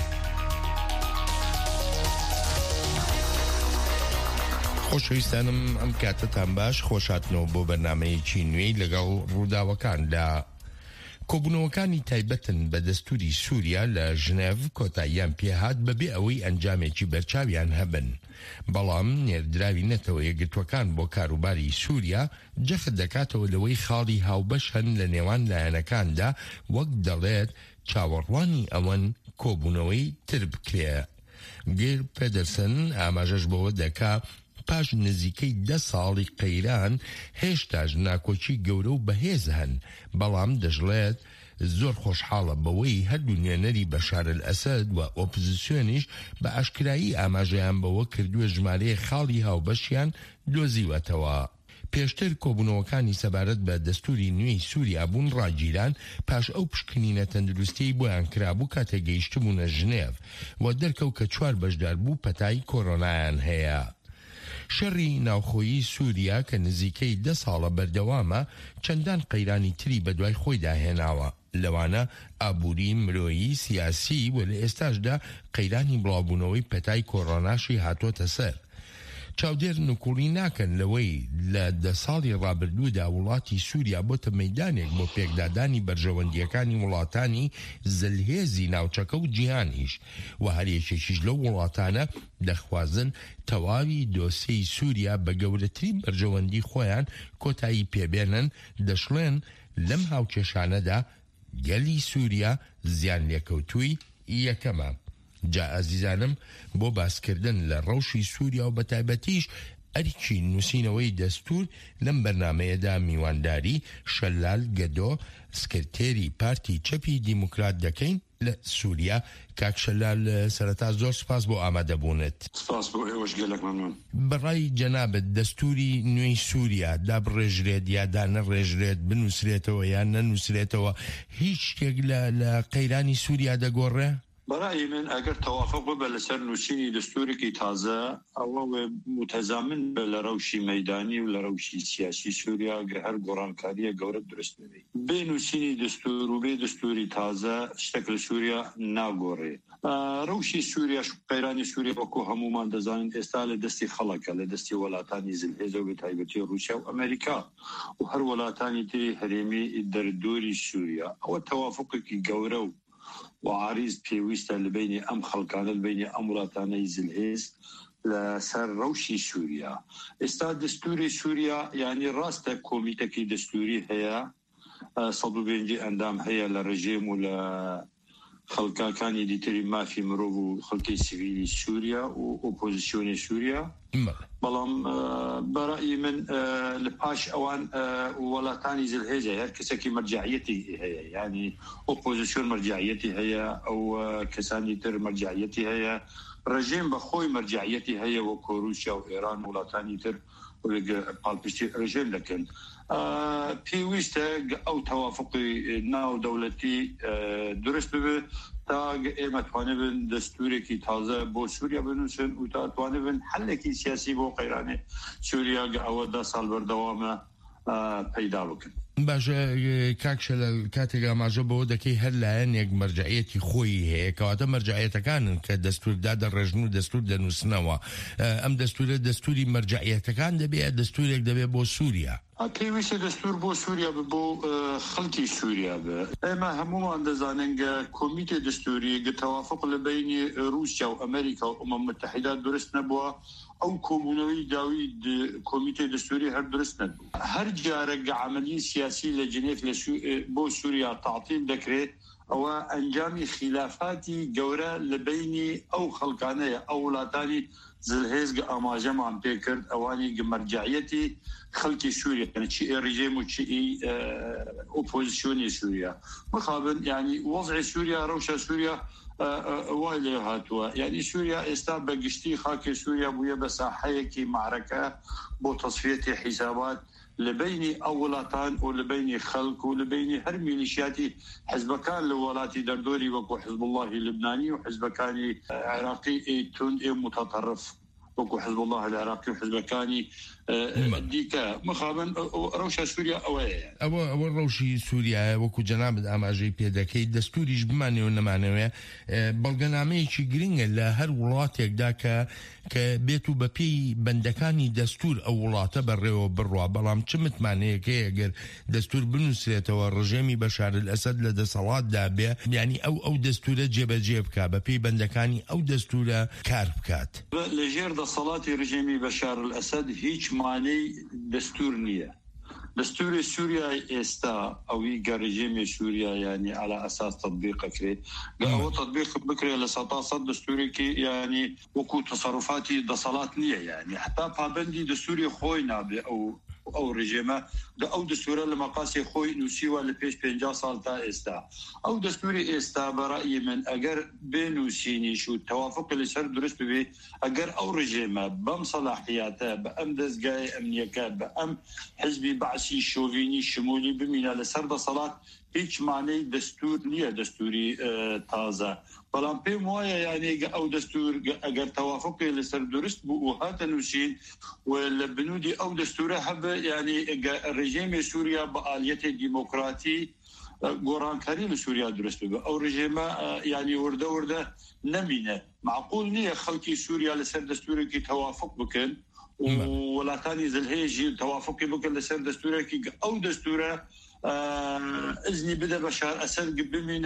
S20: خۆشەویستانم ئەم کاتتان باش خۆشاتنەوە بۆ بەرنامەیەکی نوێی لەگەڵ ڕووداوەکاندا. کۆبوونەوەکانی تایبەتن بە دەستوری سووریا لە ژنێڤ کۆتاییان پێهات بەبێ ئەوەی ئەنجامێکی بەرچاویان هەبن. بەڵام نێردراوی نەتەوە یەکگرتوەکان بۆ کاروباری سووریا جەخت دەکاتەوە لەوەی خاڵی هاوبەش هەن لە نێوان لایەنەکاندا وەک دەڵێت چاوەڕوانی ئەوەن کۆبوونەوەی تر بکرێ. گیر پێدەرسن ئاماژەش بەوە دەکا پاش نزیکەی 10 ساڵی قەیران هێشتاش ناکۆچی گەورە و بەهێز هەن، بەڵام دەژڵێت زۆر خۆشحاڵە بەوەی هەردوو نوێنەری بەشار ئەسەد و ئۆپۆزیسیۆنیش بە ئاشکرایی ئاماژەیان بەوە کردووە ژمارەیە خاڵی هاوبەشیان دۆزیوەتەوە. پێشتر کۆبوونەوەکانی سەبارەت بە دەستوری نوێی سووریا بوون ڕاگیران پاش ئەو پشکنینە تەندروستی بۆیان کرابوو کاتێ گەیشتبوونە ژنێڤ و دەرکەوت کە 4 بەشدار بوو پەتای کۆڕۆنایان هەیە. شەڕی ناوخۆیی سووریا کە نزیکەی 10 ساڵە بەردەوامە چەندان قەیرانی تری بە دوای خۆی داهێناوە، لەوانە ئابووری مرۆیی سیاسی و لە ئێستاشدا قەیرانی بڵاوبوونەوەی پەتای کۆڕۆناشی هاتۆتە سەر. چاودێر نکوڵی ناکەن لەوەی لە 10 ساڵی ڕابردوودا وڵاتی سووریا بۆتە مەیدانێک بۆ پێکدادانی بەرژەوەندیەکانی وڵاتانی زلهێزی ناوچەکە و جیهانیش، و هەرێکێکیش لەو وڵاتانە دەخوازن تەواوی دۆسەی سووریا بە گەورەترین بەرژەوەندی خۆیان کۆتایی پێبێنن. دەشڵێن لەم هاوکێشانەدا گەلی سووریا زیان لێکەوتووی یەکەمە. جا ئازیزانم بۆ باسکردن لە ڕەوشی سووریا و بەتایبەتیش ئەریکی نووسینەوەی دەستور لەم بەرنامەیەدا میوانداری شەلال گەدۆ سکرتێری پارتی چەپی دیموکرات دەکەین لە سووریا. کاک شەلال سەرەتا زۆر سپاس بۆ ئامادەبوونت.
S21: سپاس بۆ ئێوەش گەلێک مەمنون.
S20: بەڕای جەنابەت دەستوری نوێی سووریا دابڕێژرێت یا دانەڕێژرێت، بنووسرێتەوە یان نەنووسرێتەوە، هیچ شتێک لە قەیرانی سووریا دەگۆڕێ؟
S21: برای من اگر توافق بە لەسەر نووسینی دەستورێکی تازە ئەوە متەزامن بە لە ڕەوشی مەیدانی و لە ڕەوشی سیاسی سووریا هەر گۆڕانکاریە گەورە دروست بێت. بێ نووسینی دەستور و بێ دەستوری تازە شتێک لە سووریا ناگۆڕێ. ڕەوشی سووریا قەیرانی سووریا وەکو هەمومان دەزانین ئێستا لە دەستی خەڵکە، لە دەستی وڵاتانی زلهێزە و بەتایبەتی رووسیا و ئەمریکا و هەر وڵاتانی تری هەرێمی دەردۆری سووریا. ئەوە توافقێکی گەورە وعارض پێویستە لەبینی ئەم خەڵکانە لەبینی ئەم وڵاتانەی زلهێز لەسەر ڕەوشی سووریا. ئێستا دەستوری سووریا یعنی ڕاستە کۆمیتەکی دەستوری هەیە، 105 ئەندام هەیە لە ڕژێم و لە خەڵکاکانی دیتری مافی مرۆڤ و خەڵکی سیڤیلی سووریا و ئۆپۆزیسیۆنی سووریا. بەڵام بەڕای من لە پاش ئەوان وڵاتانی زلهێزە هەر کەسێکی مەرجعیەتی هەیە، یعنی ئۆپۆزیسیۆن مەرجعیەتی هەیە، ئەو کەسانی تر مەرجعیەتی هەیە، ڕژیم بە خۆی مەرجعیەتی هەیە وەکو رووسیا و ئێران وڵاتانی تر پاڵپشتی ڕژیم دەکەن. پێویستە ئەو توافقی ناو دەوڵەتی دروست ببێت تا ئێمە توانبن دەستورێکی تازە بۆ سووریا بنووسن و تا توانبن حلێکی سیاسی بۆ قەیرانی سووریا ئەوە 10 ساڵ بەردەوامە پەیدا بکەن.
S20: باشە کاک شەلال کاتێک ئاماژە بەوە دەکەی هەر لایەنێک مەرجعیەتی خۆی هەیە کەواتە مەرجعیەتەکانن کە دەستوردا دەڕێژن و دەستور دەنووسنەوە. ئەم دەستورە دەستوری مەرجعیەتەکان دەبێت دەستورێک دەبێت بۆ سووریا.
S21: پێویستە دەستور بۆ سووریا بۆ خەڵکی سووریا بێ. ئێمە هەمومان دەزانن کۆمیتێ دەستوری توافق لە بینی رووسیا و ئەمریکا و ئەمم متحیدا دروست نەبووە، ئەو کۆبوونەوەی داوی کۆمیتێ دەستوری هەر دروست نەبوو. هەر جارێک عملی سیاسی لە جنێف بۆ سووریا تعطیل دەکرێت، ئەوە ئەنجامی خلافاتی گەورە لە بینی ئەو خەڵکانەیە، ئەو وڵاتانی زلهێز ئاماژەمان پێ کرد ئەوانی مەرجعیەتی خەڵکی سووریا چی ڕژیم و چی ئۆپۆزیسیۆنی سووریا مخابن، یعنی وەضعی سووریا ڕەوشە سووریا وای لێ هاتووە. یعنی سووریا ئێستا بەگشتی خاکی سووریا بووە بە ساحەیەکی معرەکە بۆ تەصفیەتی حیسابات لبینی ئەو وڵاتان و لبینی خەڵک و لبینی هەر میلیشیاتی حزبەکان لە وڵاتی دەردۆری وەکو حزب الله لبنانی و حزبەکانی عێراقی تند متطرف وكو حزب الله العراقي وحزب كاني ديكا مخابن روشة سوريا أوائل
S20: أو روشي سوريا وكو جناب الأماجي بيدكي دستوري جبماني ونمانوية بلغنامي شي جرينغ لهر ولاتك داكا كبيتو ببي بندكاني دستور أو ولاتا بريو بروا بلام چمت معنيه كي اگر دستور بنوسريته والرجيمي بشار الأسد لدى صلاة دابية يعني أو دستور جيبكا ببي بندكاني أو دستور كاربكات
S21: لجير دا صلاة رجيمي بشار الأسد هيج معني دستور نية دستور سوريا استا او رجيم سوريا يعني على اساس تطبيق بكري او تطبيق بكري لسطاسه دستوري كي يعني وكو تصرفاتي دصلات نيه يعني حتى بابندي دستوري خوينا او رجيمه او دستور المقاسي خوي نسيوا لبيش 50 سال تا استا او دستوري استا برايي من اگر بينوسيني شو التوافق اللي صار درست به اگر او رجيمه بم صلاحياته بام دزغاي امنيكا بام حزبي بعثي شوفيني شمولي بمينا لسرد صلاه هيك معني دستور نيه دستوري تازه بلان بي مويه يعني او دستور اگر توافق اللي صار درست بو هات نوسين والبنودي او دستوره حب يعني الرجيم سوريا بآليته ديمقراطي قران كريم سوريا درست به او رجيمه يعني ورده نمينه معقول نيه خلقي سوريا لسر دستوري كي توافق بكن ولا ثاني زلهيجي توافقي بكن لسر دستوري كي او دستوره اذني بدا بشار اسد قبل من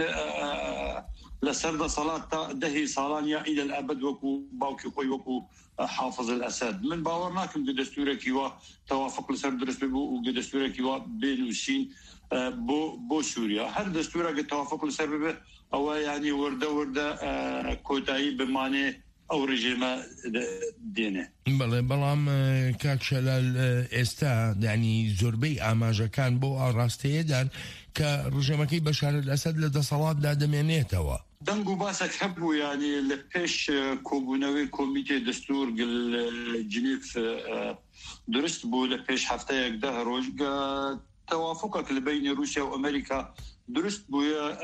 S21: لسرد صلاة دهي صالانيا إلى الأبد وكو باوكي خوي وكو حافظ الأسد من باورناكم دستورك يوا توافق لسرد رسبه ودستورك يوا بينوسين بو سوريا هر دستورك توافق لسربه أو يعني ورده كوتاي بمعنى او رژیم دینه
S20: بەڵام کاک شەلال ئێستا يعني زۆربەی ئاماژەکان بۆ ئاڕاستەیەدان کە ڕژێمەکەی بەشار الأسد لە دەسەڵاتدا دەمێنێتەوە
S21: دەنگ و باسێک هەبوو يعني لە پێش کۆبوونەوەی کۆمیتێ دەستور جنیف درست بوو لە پێش هەفتەیەک 10 ڕۆژ توافقك بين روسيا وأمريكا درست بووە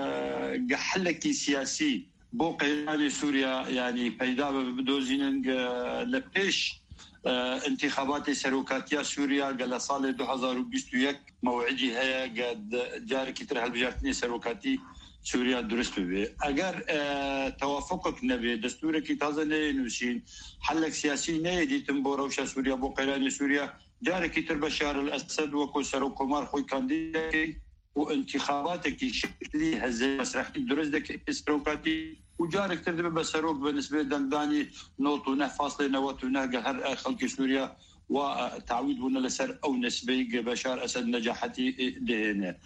S21: حلێکی سیاسی بو قيادة سوريا يعني پیدا بدوزين لبيش انتخابات سروكاتية سوريا قال سال 2021 موعدي هي قد جاري كتر هالبجارتني سروكاتي سوريا درست به اگر توافقك نبي دستورك تازه نوشين حلك سياسي نيدي تنبوروش سوريا بو قيادة سوريا جاري كتر بشار الأسد وكو سروكومار خوي كانديدي وانتخاباتك شكلي هزي مسرحي درست سروكاتي وجارك تردد بسروق بالنسبة دنداني نوتو 9.9 هر خلق سوريا وتعويض بنا لسر أو نسبي بشار أسد نجاحتي دهنه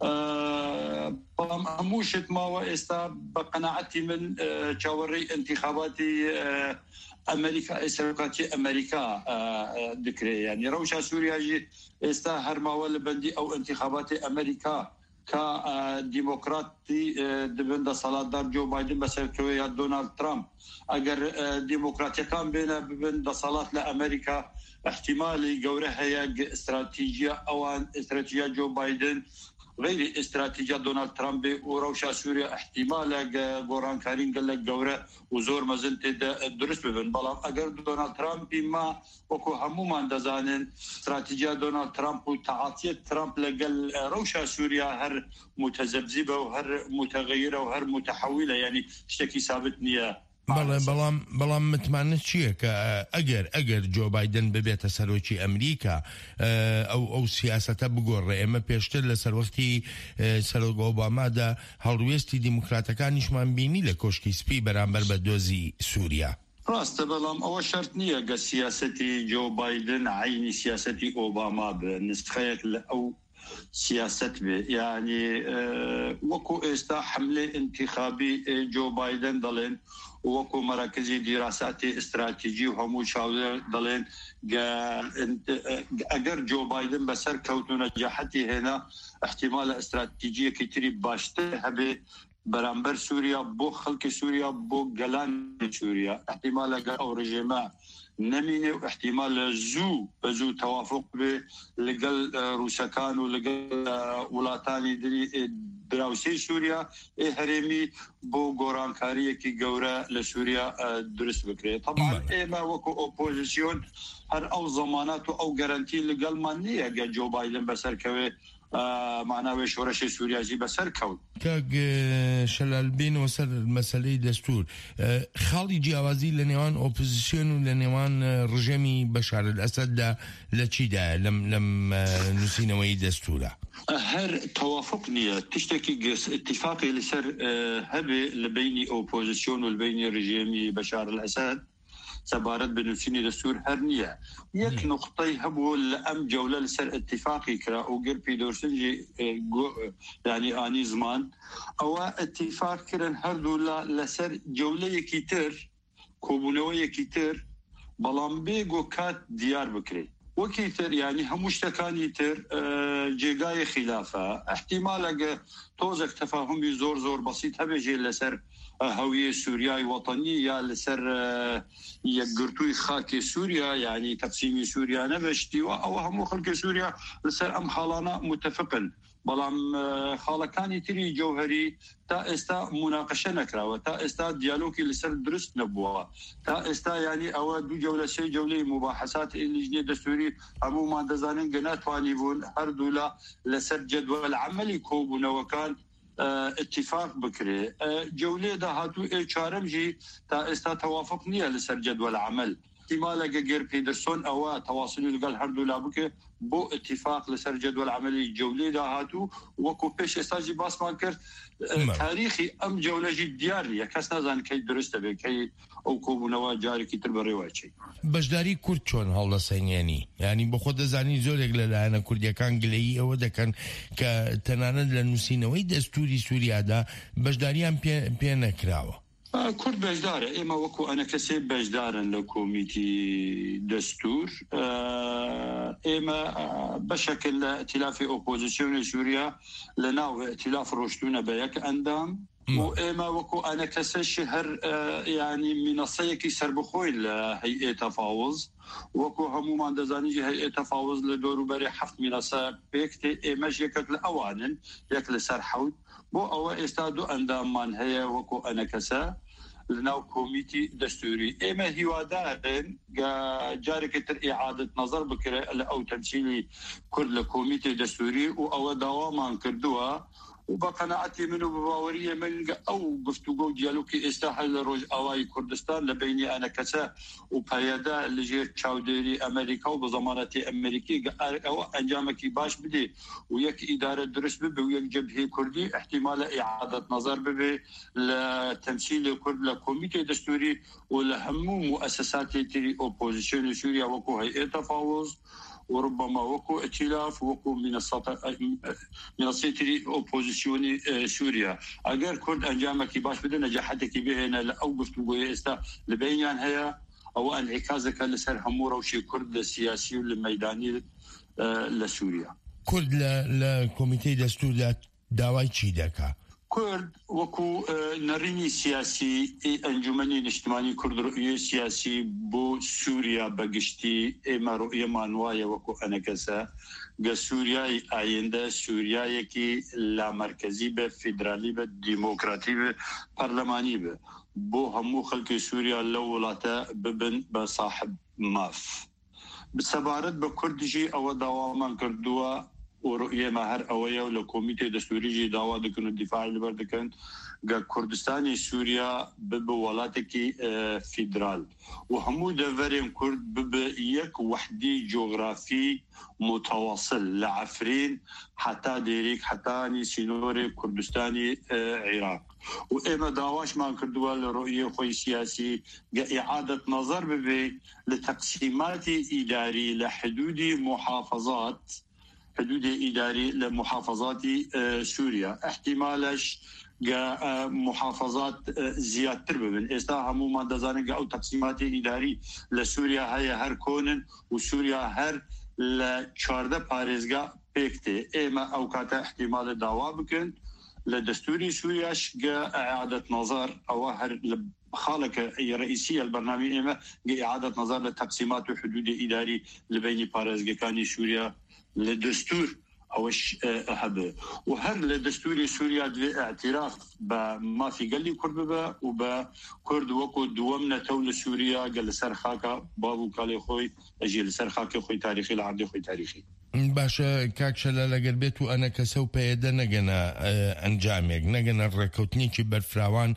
S21: موشة ما وإستا بقناعتي من شاوري انتخاباتي أمريكا سروقاتي أمريكا ذكري يعني روشة سوريا جي إستا هرما ولا بندي أو انتخابات أمريكا كديمقراطي دبند صلادار جو بايدن بسركوية دونالد ترامب اگر ديمقراطيا كان بين صلاة لأمريكا احتمال جورها هي استراتيجية او استراتيجية جو بايدن غير استراتيجية دونالد ترامب وروشا سوريا احتمال قران كارين قال لك جوره وزور مزنت درست ببن بلام اگر دونالد ترامب ما وكو هموما دزانن استراتيجية دونالد ترامب وتعاطية ترامب لقال روشا سوريا هر متذبذبة وهر متغيرة وهر متحولة يعني اشتكي ثابتني
S20: بەڵام متمانە چییە کە ئەگەر جۆ بایدن ببێتە سەرۆکی ئەمریکا ئەو سیاسەتە بگۆڕێ ئێمە پێشتر لە سەروەختی سەرۆک ئۆبامادا هەڵوێستی دیموکراتەکانیشمان بینی لە کۆشکی سپی بەرامبەر بە دۆزی سووریا
S21: ڕاستە بەڵام ئەوە شەرت نییە گە سیاسەتی جۆ بایدن عینی سیاسەتی ئۆباما بە نسخەیەک لە ئەو سياسة يعني وكو استا حملة انتخابي جو بايدن ضلين وكو مراكزي دراساتي استراتيجي وهمو شاور ضلين اگر جو بايدن بسر كوتو نجاحتي هنا احتمال استراتيجية كتير باشته هبه برامبر سوريا بو خلق سوريا بو جلان سوريا احتمال او رجيمه نمينه واحتمال زو توافق به لقل روسكان ولقل ولاتاني دراوسی سووریا هەرێمی بۆ گۆڕانکاریەکی گەورە لە سووریا دروست بکرێت طبعا ئێمە وەکو ئۆپۆزیسیۆن هەر ئەو زەمانات و ئەو گەرانتی لەگەڵمان نییە گە جۆ بایدن بەسەرکەوێ معناوی شورش سوریاجی بسر کەوت
S20: کە شەلالبێنەوە سەر مەسەلەی دەستور خاڵی جیاوازی لە نێوان ئۆپۆزیسیۆن و لە نێوان ڕژەمی بەشار ئەسەددا لە چیدایە لەم نووسینەوەی دەستورە
S21: هەر تەوافق نییە تشتێکی اتفاقی لەسەر هەبێ لە بینی ئۆپۆزیسیۆن و لە بینی ڕژێمی بەشار ئەسەد سەبارەت بە نووسینی دەستور هەر نییە یەک نقطەی هەبوو لە ئەم جەولە لەسەر اتفاقی کرا و گەرپی دۆرسنجی یعنی ئانی زمان ئەوە اتفاق کردن هەردوو لەسەر جەولەیەکی تر کۆبوونەوەیەکی تر بەڵام بێگۆ کات دیار بکرێت وەکی تر یعنی هەموو شتەکانی تر جێگای خلافە احتیمالەگە تۆزێک تەفاهمی زۆر بەسیط هەبێژێ لەسەر هەویە سووریای وەتەنی یا لەسەر یەکگرتووی خاکی سووریا یعنی تەقسیمی سووریا نەبەشتی و ئەوە هەموو خەڵکی سووریا لەسەر ئەم خاڵانە متفقن بەڵام خاڵەکانی تری جەوهەری تا ئێستا مناقەشە نەکراوە تا ئێستا دیالۆگی لەسەر دروست نەبووە تا ئێستا ینی ئەوە دوو جەولە سێ جەولەی مباحثات لیژنەی دەستوری هەمومان دەزانن گە ناتوانی بوون هەردوو لەسەر جەدوەل عەمەلی کۆبوونەوەکان اتفاق بکرێ جەولێ داهاتوو چارەمژی تا ئێستا تەوافق نییە لەسەر جەدوەل عەمەل احتمالەگە گەر پیدرسۆن ئەوە تەواصلی لەگەڵ هەردوو لا بکە بۆ اتفاق لەسەر جەدوەل عەمەلی جەولێ داهاتوو وەکو پێش ئێستاژی باسمان کرد تاریخی ئەم جەولەژی دیار نیە کەس نازانێت کەی دروستە بێت کەی ئەو کۆبوونەوە جارێکی تر بەڕێوەچی
S20: بەشداری کورد چۆن هەڵدەسەنگێنی ینی بەخۆ دەزانی زۆرێک لەلایەنە کوردیەکان گلەیی ئەوە دەکەن کە تەنانەت لە نووسینەوەی دەستوری سووریادا بەشداریان پێ نەکراوە
S21: کورد بەشدارە ئێمە وەکو ئەنە کەسێ بەشدارن لە کۆمیتی دەستور ئێمە بەشەکل لە ئەتیلافی ئۆپۆزیسیۆنی سووریا لە ناو ئەتیلاف ڕۆشتونە بە یەک ئەندام و ئێمە وەکو ئەنە کەسەشی هەر ینی مینەسەیەکی سربەخۆی لە هەیئێ تەفاوز وەکو هەمومان دەزانیجی هەیئێ تەفاوز لە دۆروبەری 7 مینەسە پێکتێ ئێمەش یەکێک لە ئەوانن یەک لەسەر حەوت بۆ ئەوە ئێستا دوو ئەنداممان هەیە وەکو ئەنە کەسە لەناو کۆمیتی دەستوری ئێمە هیوادارن جارێکی تر ئیعادەت نەزەر بکرێت لە ئەو تەمسیلی کورد لە کۆمیتی دەستوری و ئەوە داوامان کردووە و بە قەناعەتی من و بەباوەریە من ئەو گفتوگۆ و دیالۆگی ئێستا هەر لە ڕۆژئاوای کوردستان لە بینی ئەنە کەسە و پەیەدا لەژێر چاودێری ئەمریکا و بە زەمانەتی ئەمریکی ئەوە ئەنجامێکی باش بدێ و یەک ئیدارە دروست ببێ و یەک جەبهەی کوردی احتیمالە ئیعادەت نەزەر ببێ لە تەمسیلی کورد لە کۆمیتی دەستوری و لە هەموو مؤسساتی تری ئۆپۆزیسیۆنی سووریا وەکو هەیئێ تەفاوز وربما وكو ائتلاف وكو منصات اوبوزيسيوني سوريا اگر كرد انجامك باش بده نجاحتك بهنا لاو گفتگوی استا لبيان هيا او انعكاسك لسر هموره وشي كرد السياسي والميداني لسوريا
S20: كرد لكوميتي دستور داوای چی دکا
S21: كرد وكو نريني سياسي انجمني اجتماعي كرد رؤية سياسي بو سوريا بقشتي اما رؤية مانوايا وكو انكسا قا سوريا ايندا سوريا يكي لا مركزي به فيدرالي به ديمقراطي به برلماني به بو همو خلق سوريا لولاتا ببن بصاحب ماف بسبارت بكردجي او دوامان كردوا ورؤية مهر أوية ولا كوميتي دستوري دعوة دكان الدفاع اللي بردكان كردستاني سوريا ببولاتكي فيدرال وهمو دفرين كرد بيك وحدي جغرافي متواصل لعفرين حتى ديريك حتى نيسينوري كردستاني عراق وإما دعواش ما كردوا لرؤية خوي سياسي إعادة نظر ببي لتقسيمات إداري لحدود محافظات حدود إداري لمحافظات سوريا احتمالش محافظات زيادة من إستا همو ما دزانن أو تقسيمات إداري لسوريا هي هر كونن وسوريا هر لچارده باريزگا بيكتي إما أوقات احتمال دعوة بكن لدستوري سورياش إعادة نظر أو هر خالق رئيسية البرنامج إما إعادة نظر لتقسيمات وحدود إداري لبين باريزگا كاني سوريا لدستور اوش هبه وهر لدستوري سوريا اعتراف بما في قال لي كرد ببا وبكرد وكو دومنا تول سوريا قال سرخاكا بابو كالي خوي اجي لسرخاكا خوي تاريخي العرضي خوي تاريخي
S20: باشا كاكشلا لقربيت وانا كسو بيدا نجنا انجامك نجنا الركوتنيكي بالفراوان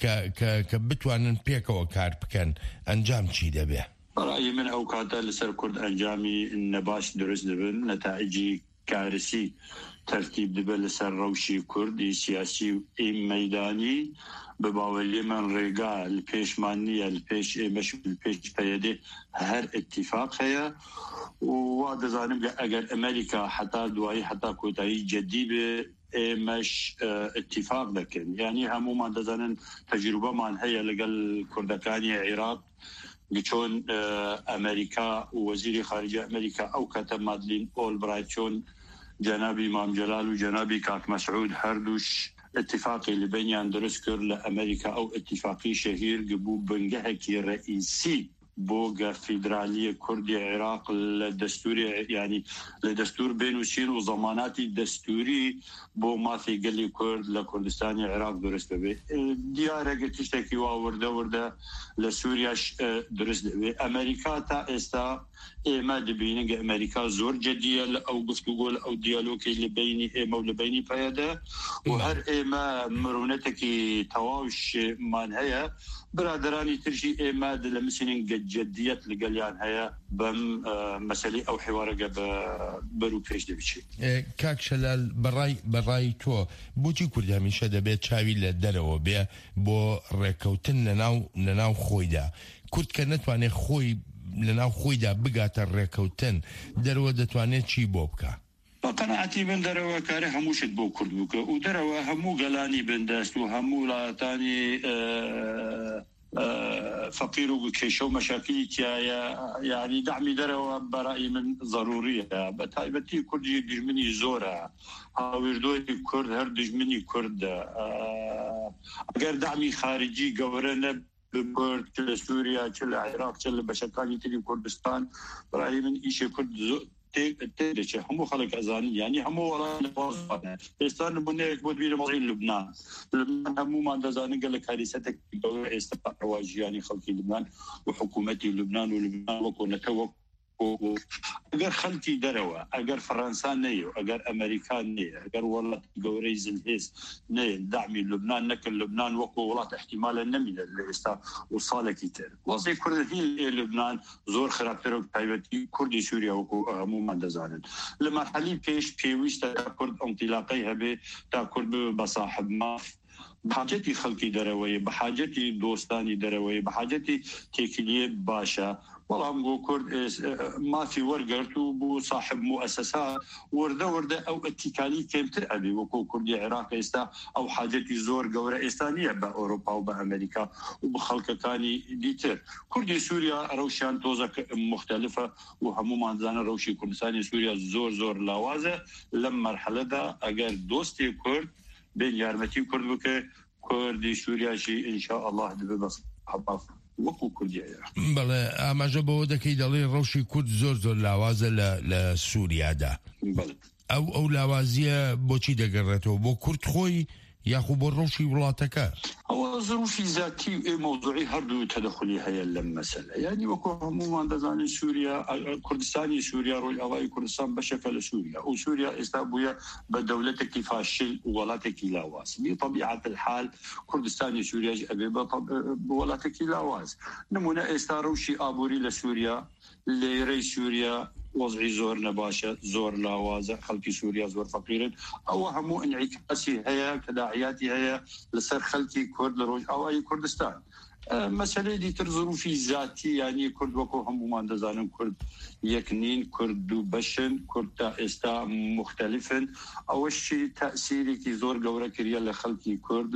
S20: كبتوان بيكا وكار بكن انجام شي دبه
S21: رأيي من اوقات لسر كرد انجامي النباش درس دبن نتائجي كارثي ترتيب دبل سر روشي كردي سياسي ميداني بباولي من رجال البيشمانية البيش مش البيش بيدي هر اتفاق هي وهذا زانم اگر امريكا حتى دواي حتى كوتاي جديد مش اتفاق لكن يعني همو ما دزانن تجربه مان هي لقال كردكاني عراق بچون امريكا ووزير خارجيه امريكا او كتب مادلين اولبرايت چون جنابي امام جلال وجنابي كاك مسعود هردوش اتفاقي اللي بين درس كر لامريكا او اتفاقي شهير قبو بنجهكي رئيسي بوغا فيدراليه كردي عراق للدستوري يعني لدستور بين وشين وضماناتي الدستوري بو ما في قلي كرد لكردستان عراق درست به ديار تشتكي ورده لسوريا درست به امريكا تا استا ما دبينه امريكا زور جديه او گفتگو او ديالوگ اللي بيني اما وبيني فيدا وهر اما مرونتك تواوش مان هي برادراني ترجي اما لمسنين جديه لقليان هي بم مسألة او حوار برو پیش دبيشي
S20: كاك شلال براي تو بوجي كرد هميشه دبي چاوي لدرو بي بو ركوتن ناو خويدا كرد كانت واني خوي لناو خويدا بقات الركوتن درو دتوانيت شي بوبكا
S21: قناعتي من دروا كاره هموش بو كردوك ودروا همو قلاني بندست وهمو لاتاني فقير وكيشو مشاكل تيايا يعني دعمي دروا برأي من ضرورية بتايبتي كردي دجمني زورا ويردوي كرد هر دجمني كرد اگر دعمي خارجي قورنا بكرد كل سوريا كل العراق كل بشكل تلي كردستان برأي من إيش كرد تيجي هم خلق أذان يعني هم وراء الوصفة استان بنيك بدبير مصرين لبنان هم ما دزان قال لك هريستك استقرار واجي يعني خلق لبنان وحكومتي لبنان ولبنان وكنا توقف اگر خلتي دروا اگر فرنسا نيو اگر امريكا نيو اگر والله جوريز الهيس نيو دعمي لبنان نكل لبنان وكو ولات احتمال النمي للاستا وصالك كتير وصي كردين لبنان زور خرابتر تايبتي كردي سوريا وكو عموما دزانن لمرحله بيش بيويش كرد انطلاقيها به تا كرد بصاحب ما بحاجتي خلقي دروي بحاجتي دوستاني دروي بحاجتي تكليه باشا والله هم كرد ما في ورقرت وبو صاحب مؤسسات ورده او اتكالي كمتر ابي وكو كردي عراق استا او حاجتي زور قوره استانيه باوروبا وبامريكا وبخلق كاني ديتر كردي سوريا روشان توزك مختلفه وهموما زان روشي كردستان سوريا زور لوازه لما مرحله دا اگر دوستي كرد بين يارمتي كرد بك كردي سوريا شي ان شاء الله دبي بس وەکو کوردیە
S20: بەڵێ ئاماژە بەوە دەکەی دەڵێ ڕەوشی کورد زۆر لاوازە لە سووریادا ئەو لاوازیە بۆچی دەگەڕێتەوە بۆ کورد خۆی یاخو بۆ ڕەوشی وڵاتەکە
S21: هو ظروفي ذاتي موضوعي هردو تدخلي هي المسألة يعني وكو عموما دزان سوريا كردستاني سوريا روي أواي كردستان بشكل سوريا وسوريا استابويا بدولتك فاشل وولاتك لاواز بطبيعة الحال كردستاني سوريا بولاتك لاواز نمونا استاروشي آبوري لسوريا ليري سوريا وضعي زور نباشة زور لاوازة خلقي سوريا زور فقيرين أو همو انعكاسي هيا كداعياتي هيا لسر خلقي كرد لروج أو أي كردستان مسألة دي ظروفي ذاتي يعني كرد وكو همو ما دزانن كرد يكنين كرد بشن كرد استا مختلفين أول شيء تأثيري كي زور قورة كريا لخلقي كرد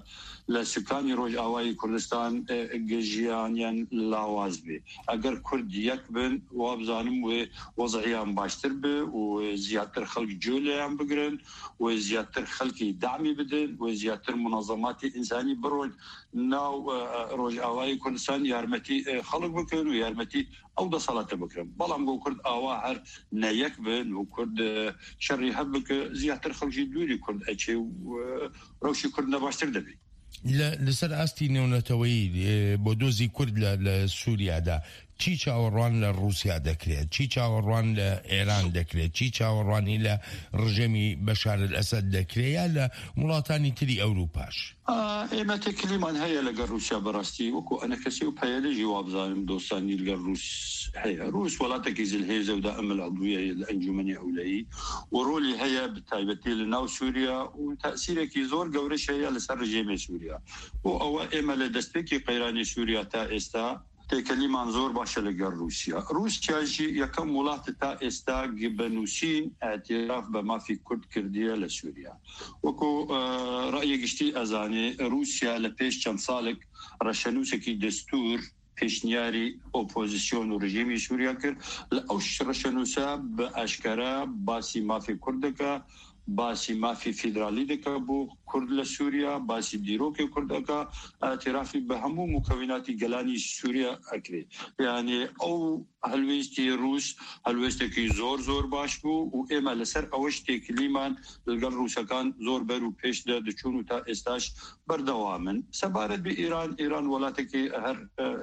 S21: لسكاني روج أواي كردستان جيانيان لاواز بي أجر كرد يكبن وابزانم ووضعيان باشتر بي وزيادتر خلق جوليان بقرن وزيادتر خلقي دعمي بدن وزيادتر منظمات إنساني بروج ناو ڕۆژئاوایی کوردستان یارمەتی خەڵک بکەن و یارمەتی ئەو دەسەڵاتە بکەن بەڵام بۆ کورد ئاوا هەر نەیەک بن و کورد شەڕی هەب بکە زیاتر خەڵکی دووری کورد ئەچێ و ڕەوشی کورد نەباشتر دەبێت
S20: لەسەر ئاستی نێونەتەوەی بۆ دۆزی کورد لە سووریادا چی چاوەڕوان لە رووسیا دەکرێت چی چاوەڕوان لە ئێران دەکرێت چی چاوەڕوانی لە ڕژێمی بەشار ئەسەد دەکرێت یا لە وڵاتانی تری ئەوروپاش
S21: ئێمە تێکلیمان هەیە لەگەڵ رووسیا بەڕاستی وەکو ئەنە کەسی و پەیەلێژی وابزانم دۆستانی لەگەڵ رووس هەیە رووس وڵاتێکی زلهێزە و دائم العضویە لە ئەنجومەنی ئەولەیی و ڕۆلی هەیە بتایبەتی لە ناو سووریا و تەسیرێکی زۆر گەورەش هەیە لەسەر ڕژێمی سووریا و ئەوە ئێمە لە دەستپێکی قەیرانی سووریا تا ئێستا تێکەلیمان زۆر باشە لەگەڵ رووسیاژی یەکەم وڵاتە تا ئێستا بنووسین ئاعتراف بە مافی کورد کردیە لە سووریا وەکو ڕأیە گشتی ئەزانێ رووسیا لە پێش چەند ساڵێک ڕەشەنووسێکی دەستور پێشنیاری ئۆپۆزیسیۆن و ڕژیمی سووریا کرد لە ئەو ڕەشەنووسە بە ئاشکارا باسی مافی کوردەکە باسی مافی فیدرالی دەکە بۆ کورد لە سووریا باسی دیرۆکی کوردەکە ئاعترافی بە هەموو مکەوناتی گەلانی سووریا ئەکرێت یعنی ئەو هەلوێستی رووس هەلوێستێکی زۆر زۆر باش بوو و ئێمە لەسەر ئەوەش تێکلیمان لەگەڵ رووسەکان زۆر بەر و پێشدا دەچوون و تا ئێستاش بەردەوامن سەبارەت بە ئیران وڵاتێکی هەر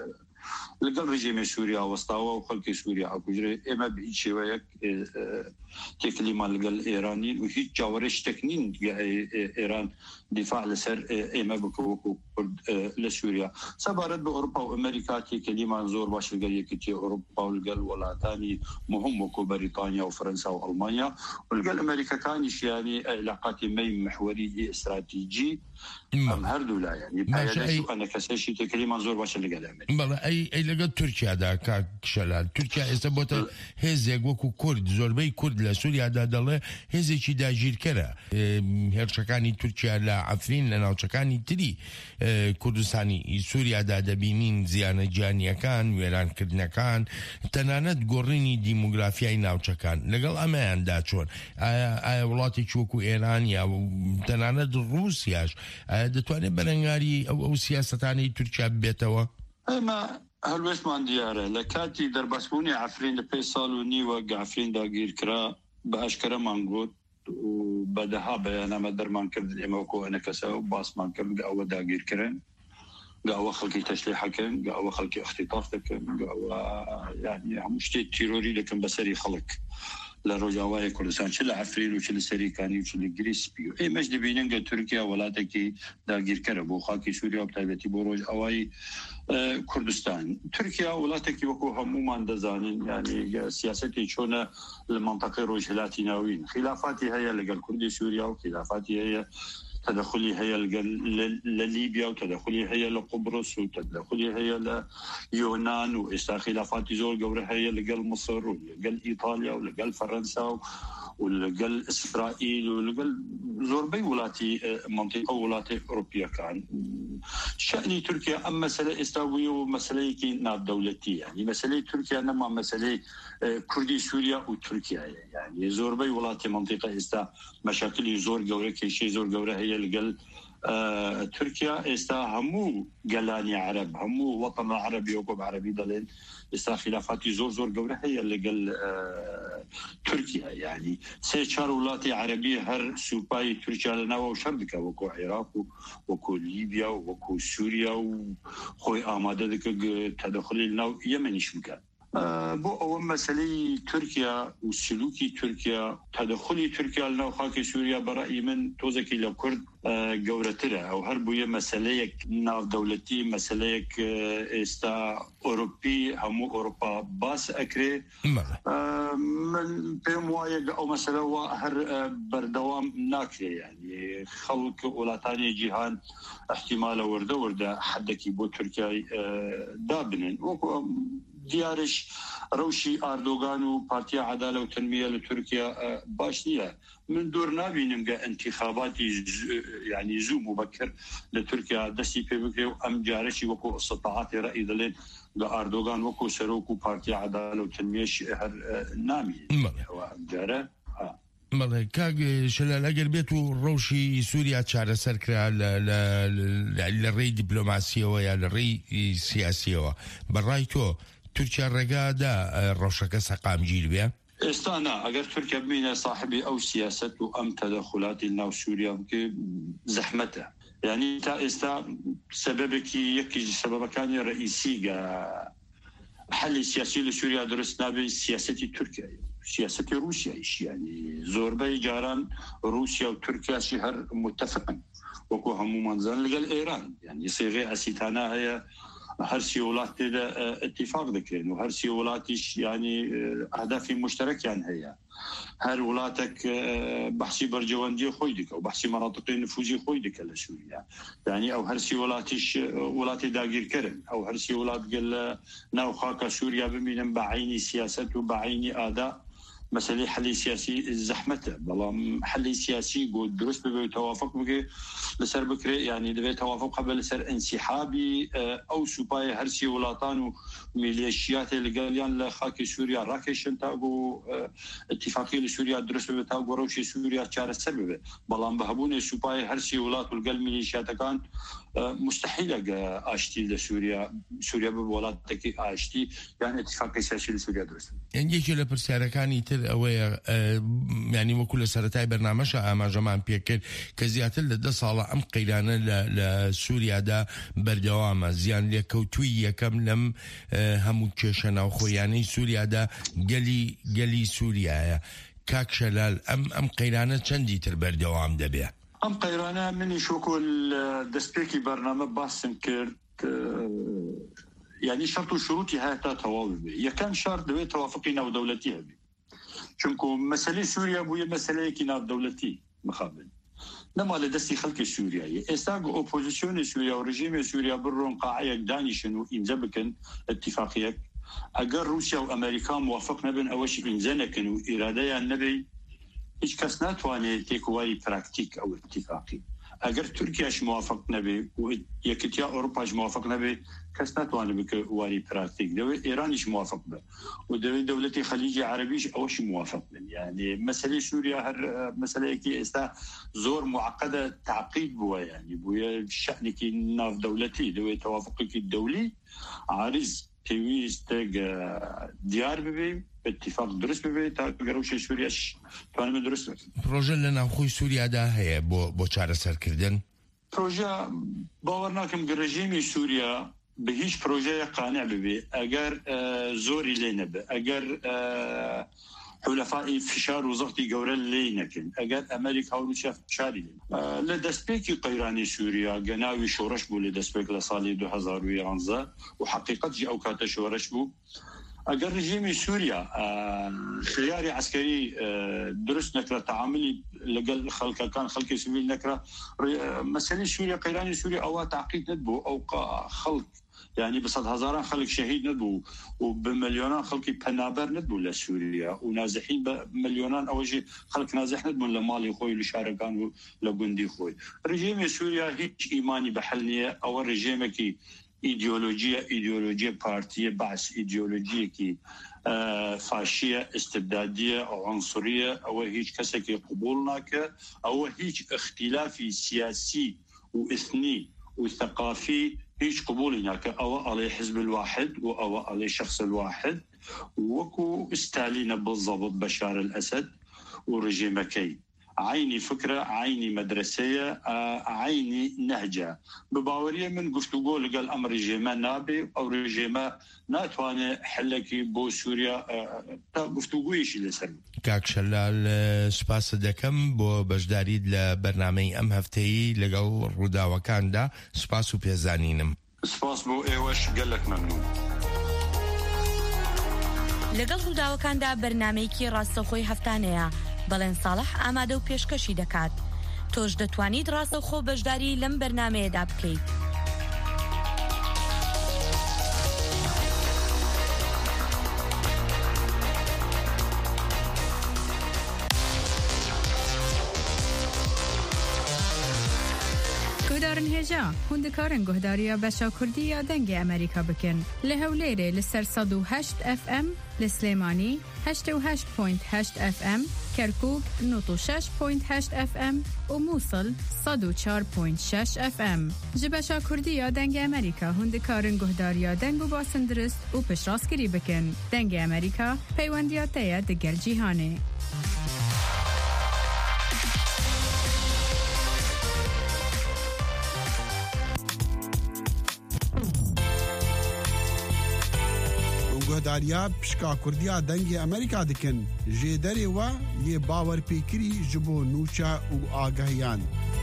S21: لەگەڵ ڕژێمی سووریا وەستاوە و خەڵکی سووریا ئەکوژرێ ئێمە بە هیچ شێوەیەک تێکلیمان لەگەڵ ئێرانین و هیچ جاوەڕێ شتێک نین ئێران دیفاع لەسەر ئێمە بکە وەکو کورد لە سووریا سەبارەت بە ئەوروپا و ئەمریکا تێکلیمان زۆر باش لەگەڵ یەکێتی ئەوروپا و لەگەڵ وڵاتانی مهم وەکو بەریتانیا و فەرەنسا و ئەڵمانیا و لەگەڵ ئەمریکەکانیش یانی علاقاتی مەی محوەری استراتیجی ئەم هەردوو لایەنی ئەنە کەسێکی تێکلیمان زۆر باشە لەگەڵ
S20: ئەی لەگەڵ تورکیادا کاک شەلال تورکیا ئێستا بۆتە هێزێک وەکو کورد زۆربەی کورد لە سووریادا دەڵێ هێزێکی داگیرکەرە هێرشەکانی تورکیا لە عەفرین لە ناوچەکانی تری کوردستانی سووریادا دەبینین زیانە گیانیەکان وێرانکردنەکان تەنانەت گۆڕینی دیموگرافیای ناوچەکان لەگەڵ ئەمەیاندا چۆن ئایا وڵاتێکی وەکو ئێران یا تەنانەت رووسیاش دەتوانێت بەرەنگاری ئەو سیاسەتانەی تورکیا بێتەوە
S21: ئێمە هەلوێستمان دیارە لە کاتی دەربەسبوونی عەفرین لە پێی ساڵ و نیوە عەفرین داگیرکرا بە ئاشکەرەمان گوت و بەدەها بەیانامە دەرمان کرد ئێمە وەکو ئەنە کەسە و باسمان کرد ئەوە داگیرکردن ئەوە خەڵکی تەشلیحەکەن ئەوە خەڵکی اختیطاف دەکەن ئەوە یعنی هەموو شتێک تیرۆری دەکەن بەسەری خەڵک لە ڕۆژاوای کوردستان چ لە عەفرین و چ لە سەریکانی و چ لە گریسپی و ئێمەش دەبینن کە تورکیا وڵاتێکی داگیرکەرە بۆ خاکی سووریا و بەتایبەتی بۆ ڕۆژئاوای کوردستان تورکیا وڵاتێکی وەکو هەمومان دەزانن یعنی سیاسەتی چۆنە لە منطقەی ڕۆژهەلاتی ناوین خلافاتی هەیە لەگەڵ کوردی سووریا و خلافاتی هەیە تدخلي هي لليبيا وتدخلي هي لقبرص وتدخلي هي ليونان وإستا خلافات زور قورة هي لقل مصر ولقل إيطاليا ولقل فرنسا ولقل إسرائيل ولقل زور بي ولاتي منطقة ولاتي أوروبية كان شأني تركيا أما مسألة إستاوية ومسألة ناب دولتي يعني مسألة تركيا نما مسألة كردي سوريا وتركيا يعني زور بي ولاتي منطقة إستا مشاكل زور قورة كيشي زور قورة هي لقل تركيا استا همو قلاني عرب همو وطن عربي وقوم عربي دلين استا خلافاتي زور قورة هي لقل تركيا يعني سيشار ولاتي عربية هر سوباي تركيا لنا وشردك وكو عراق وكو ليبيا وكو سوريا وخوي آماده دك تدخل لنا يمنيش مكان بو اول مسئله تركيا وسلوكي تركيا تدخلي تركيا لنا خاك سوريا برأي من توزكي لكرد قورتره او هر بوية مسئله ناف دولتي مسئله استا اوروبي همو اوروبا باس اكري من بموايق او مسئله هر بردوام ناكري يعني خلق ولاتاني جيهان احتمال ورده حدكي بو تركيا دابنن ديارش روشي أردوغان وبارتيا عدالة وتنمية لتركيا باشنية من دور نابينم انتخابات يعني زو مبكر لتركيا دستي بيبكري وأم جارشي وكو استطاعات رأي دلين لأردوغان وكو سروك وبارتيا عدالة وتنمية هر نامي وأم جاره
S20: بەڵێ کاک شەلال ئەگەر بێت و ڕەوشی سووریا چارەسەر کرا لە ڕێی دیپلۆماسیەوە یا لە ڕێی سیاسیەوە بەڕای تۆ تورکیا ڕێگادا ڕەوشەکە سەقامگیر بێ؟
S21: ئێستا نا ئەگەر تورکیا ببینە صاحبی ئەو سیاست و ئەم تەدەخولاتی ناو سووریا بکە زەحمەتە، یعنی تا ئێستا سەبەبێکی یەکی سەبەبەکانی ڕئیسی حەلی سیاسی لە سووریا دروست نابێ سیاسەتی تورکیایە، سیاسەتی رووسیایش، ینی زۆربەی جاران رووسیا و تورکیاشی هەر متفقن وەکو هەمومان زان لەگەڵ ئێران، ینی سێغێ ئەسیتانە هەیە هەرسی وڵات تێدا اتفاق دەکرێن و هەرسی وڵاتیش ینی ئەهدافی مشترەکیان هەیە، هەر وڵاتێک بەحسی بەرجەوەندی خۆی دکە و بەحسی مەناطقی نفوذی خۆی دکە لە سووریا، ینی ئەو هەرسی وڵاتیش وڵاتی داگیرکردن، ئەو هەرسی وڵات گەل لە ناو خاکە سووریا ببینن بە عینی سیاست و بە عینی ئادا مسألة حل سياسي زحمته، بلام حل سياسي قد درست بتوافق بقى لسر بكري، يعني دبي توافق قبل لسر انسحابي أو سباي هرسي ولاتان وميليشيات اللي قاليان لخاك سوريا راكشن تاقو اتفاقية لسوريا درست بتاقو روشي سوريا شار السبب، بلام بهبون سباي هرسي ولات والقل ميليشيات كان مستحيل اشتي لسوريا، سوريا بولاتك اشتي يعني اتفاقية سياسية لسوريا درست.
S20: يعني كلا برسالكاني ئەوەیە ینی وەکو لە سەرەتای بەرنامەشە ئاماژەمان پێکرد کە زیاتر لە 10 ساڵە ئەم قەیرانە لە سووریادا بەردەوامە، زیان لێکەوتووی یەکەم لەم هەموو کێشە ناوخۆیانەی سووریادا گەلی سووریایە. کاک شەلال ئەم قەیرانە چەندی تر بەردەوام دەبێ؟
S21: ئەم قەیرانە منی شۆکۆ دەستپێکی بەرنامە باسم کرد، يعني شرط وشروطي هاتا تواضع يكان شرط دوي توافقي ناو دولتي هبي چونكو مسألة سوريا بوية مسألة كي ناو دولتي مخابل نما لدستي خلق سوريا استاق اوبوزيسيون سوريا ورجيم سوريا برون قاعية دانيشن وإنزبكن اتفاقية اگر روسيا وامريكا موافق نبن اوشي انزنكن وإرادية النبي ايش كاس ناتواني تيكواري براكتيك او اتفاقي، اگر ترکیاش موافق نبی و یکتیا اروپاش موافق نبی کس نتوانه بک واری پراکتیک دوی ایرانش موافق به و دوی دولت خلیج عربیش اوش موافق به، يعني مسألة سوريا هر مسألة كي استا زور معقدة تعقيد بوا، يعني بويا شأن كي ناف دولتي دوي توافقك الدولي عارض تيويز ديار ببي اتفاق درست ببي تا گروش سوریاش توانه درست ببي.
S20: پروژه لناوخوی سوریادا هەیە بۆ چارەسەرکردن؟
S21: پروژه باور ناکەم رژیمی سووریا به هیچ پروژه قانع ببي اگر زوري لێ نەبێ، اگر حلفاء فشار وزغتي جورا لينكن اگر امريكا وروسيا فشاري لدسبيكي قيراني سوريا جناوي شورش بو لدسبيك لصالي 2011 وحقيقة جي اوكات شورش بو اگر رژیم سوريا خياري عسكري درست نكرة تعاملي لقل خلق كان خلق سبيل نكرة مسألة سوريا قيراني سوريا او تعقيد ندبو او خلق يعني بصد هزاران خلق شهيد ندبو وبمليونان خلق بنابر ندبو لسوريا ونازحين بمليونان او شيء خلق نازح ندبو لمالي خوي لشاركان ولجندي خوي. رژیم سوريا هيك ايماني بحلنيه او رژيمكي ايديولوجيا بارتيه بعث ايديولوجيه كي فاشيه استبداديه او عنصريه او هيك كسكي قبولناك او هيك اختلافي سياسي واثني وثقافي هيك قبولناك او على حزب الواحد او على شخص الواحد وكو ستالين بالضبط بشار الاسد ورجيمكي عيني فكرة عيني مدرسية عيني نهجة بباورية من قفتوقو لقى الأمر رجيما نابي أو رجيما ناتواني حلكي بو سوريا قفتوقويش اللي سر
S20: كاك شلال سپاس دكم بو بجداريد لبرنامج أم هفتهي لقى رودا وكاندا سپاس وبيزانينم
S21: سپاس بو ايوش قالك ممنون
S19: لەگەڵ ڕووداوەکاندا بەرنامەیەکی ڕاستەوخۆی هەفتانەیە بەڵێن ساڵح ئامادە و پێشکەشی دەکات. تۆش دەتوانیت ڕاستەوخۆ بەشداری لەم بەرنامەیەدا بکەیت.
S18: گهدارن هجا هندکارن گهداریا بشا کردی یا دنگ امریکا بکن لهولیره لسر 108 اف ام لسلیمانی 88.8 اف ام کرکوک 96.8 اف ام و موصل 104.6 اف ام جبشا کردی یا دنگ امریکا هندکارن گهداریا دنگ و باسندرست و پشراسکری بکن دنگ امریکا پیوندیاتیا دگر جیهانه
S7: گهداریا پشکا کردیا دنگ امریکا دکن جدری و یه باور پیکری جبو نوچا و آگاهیان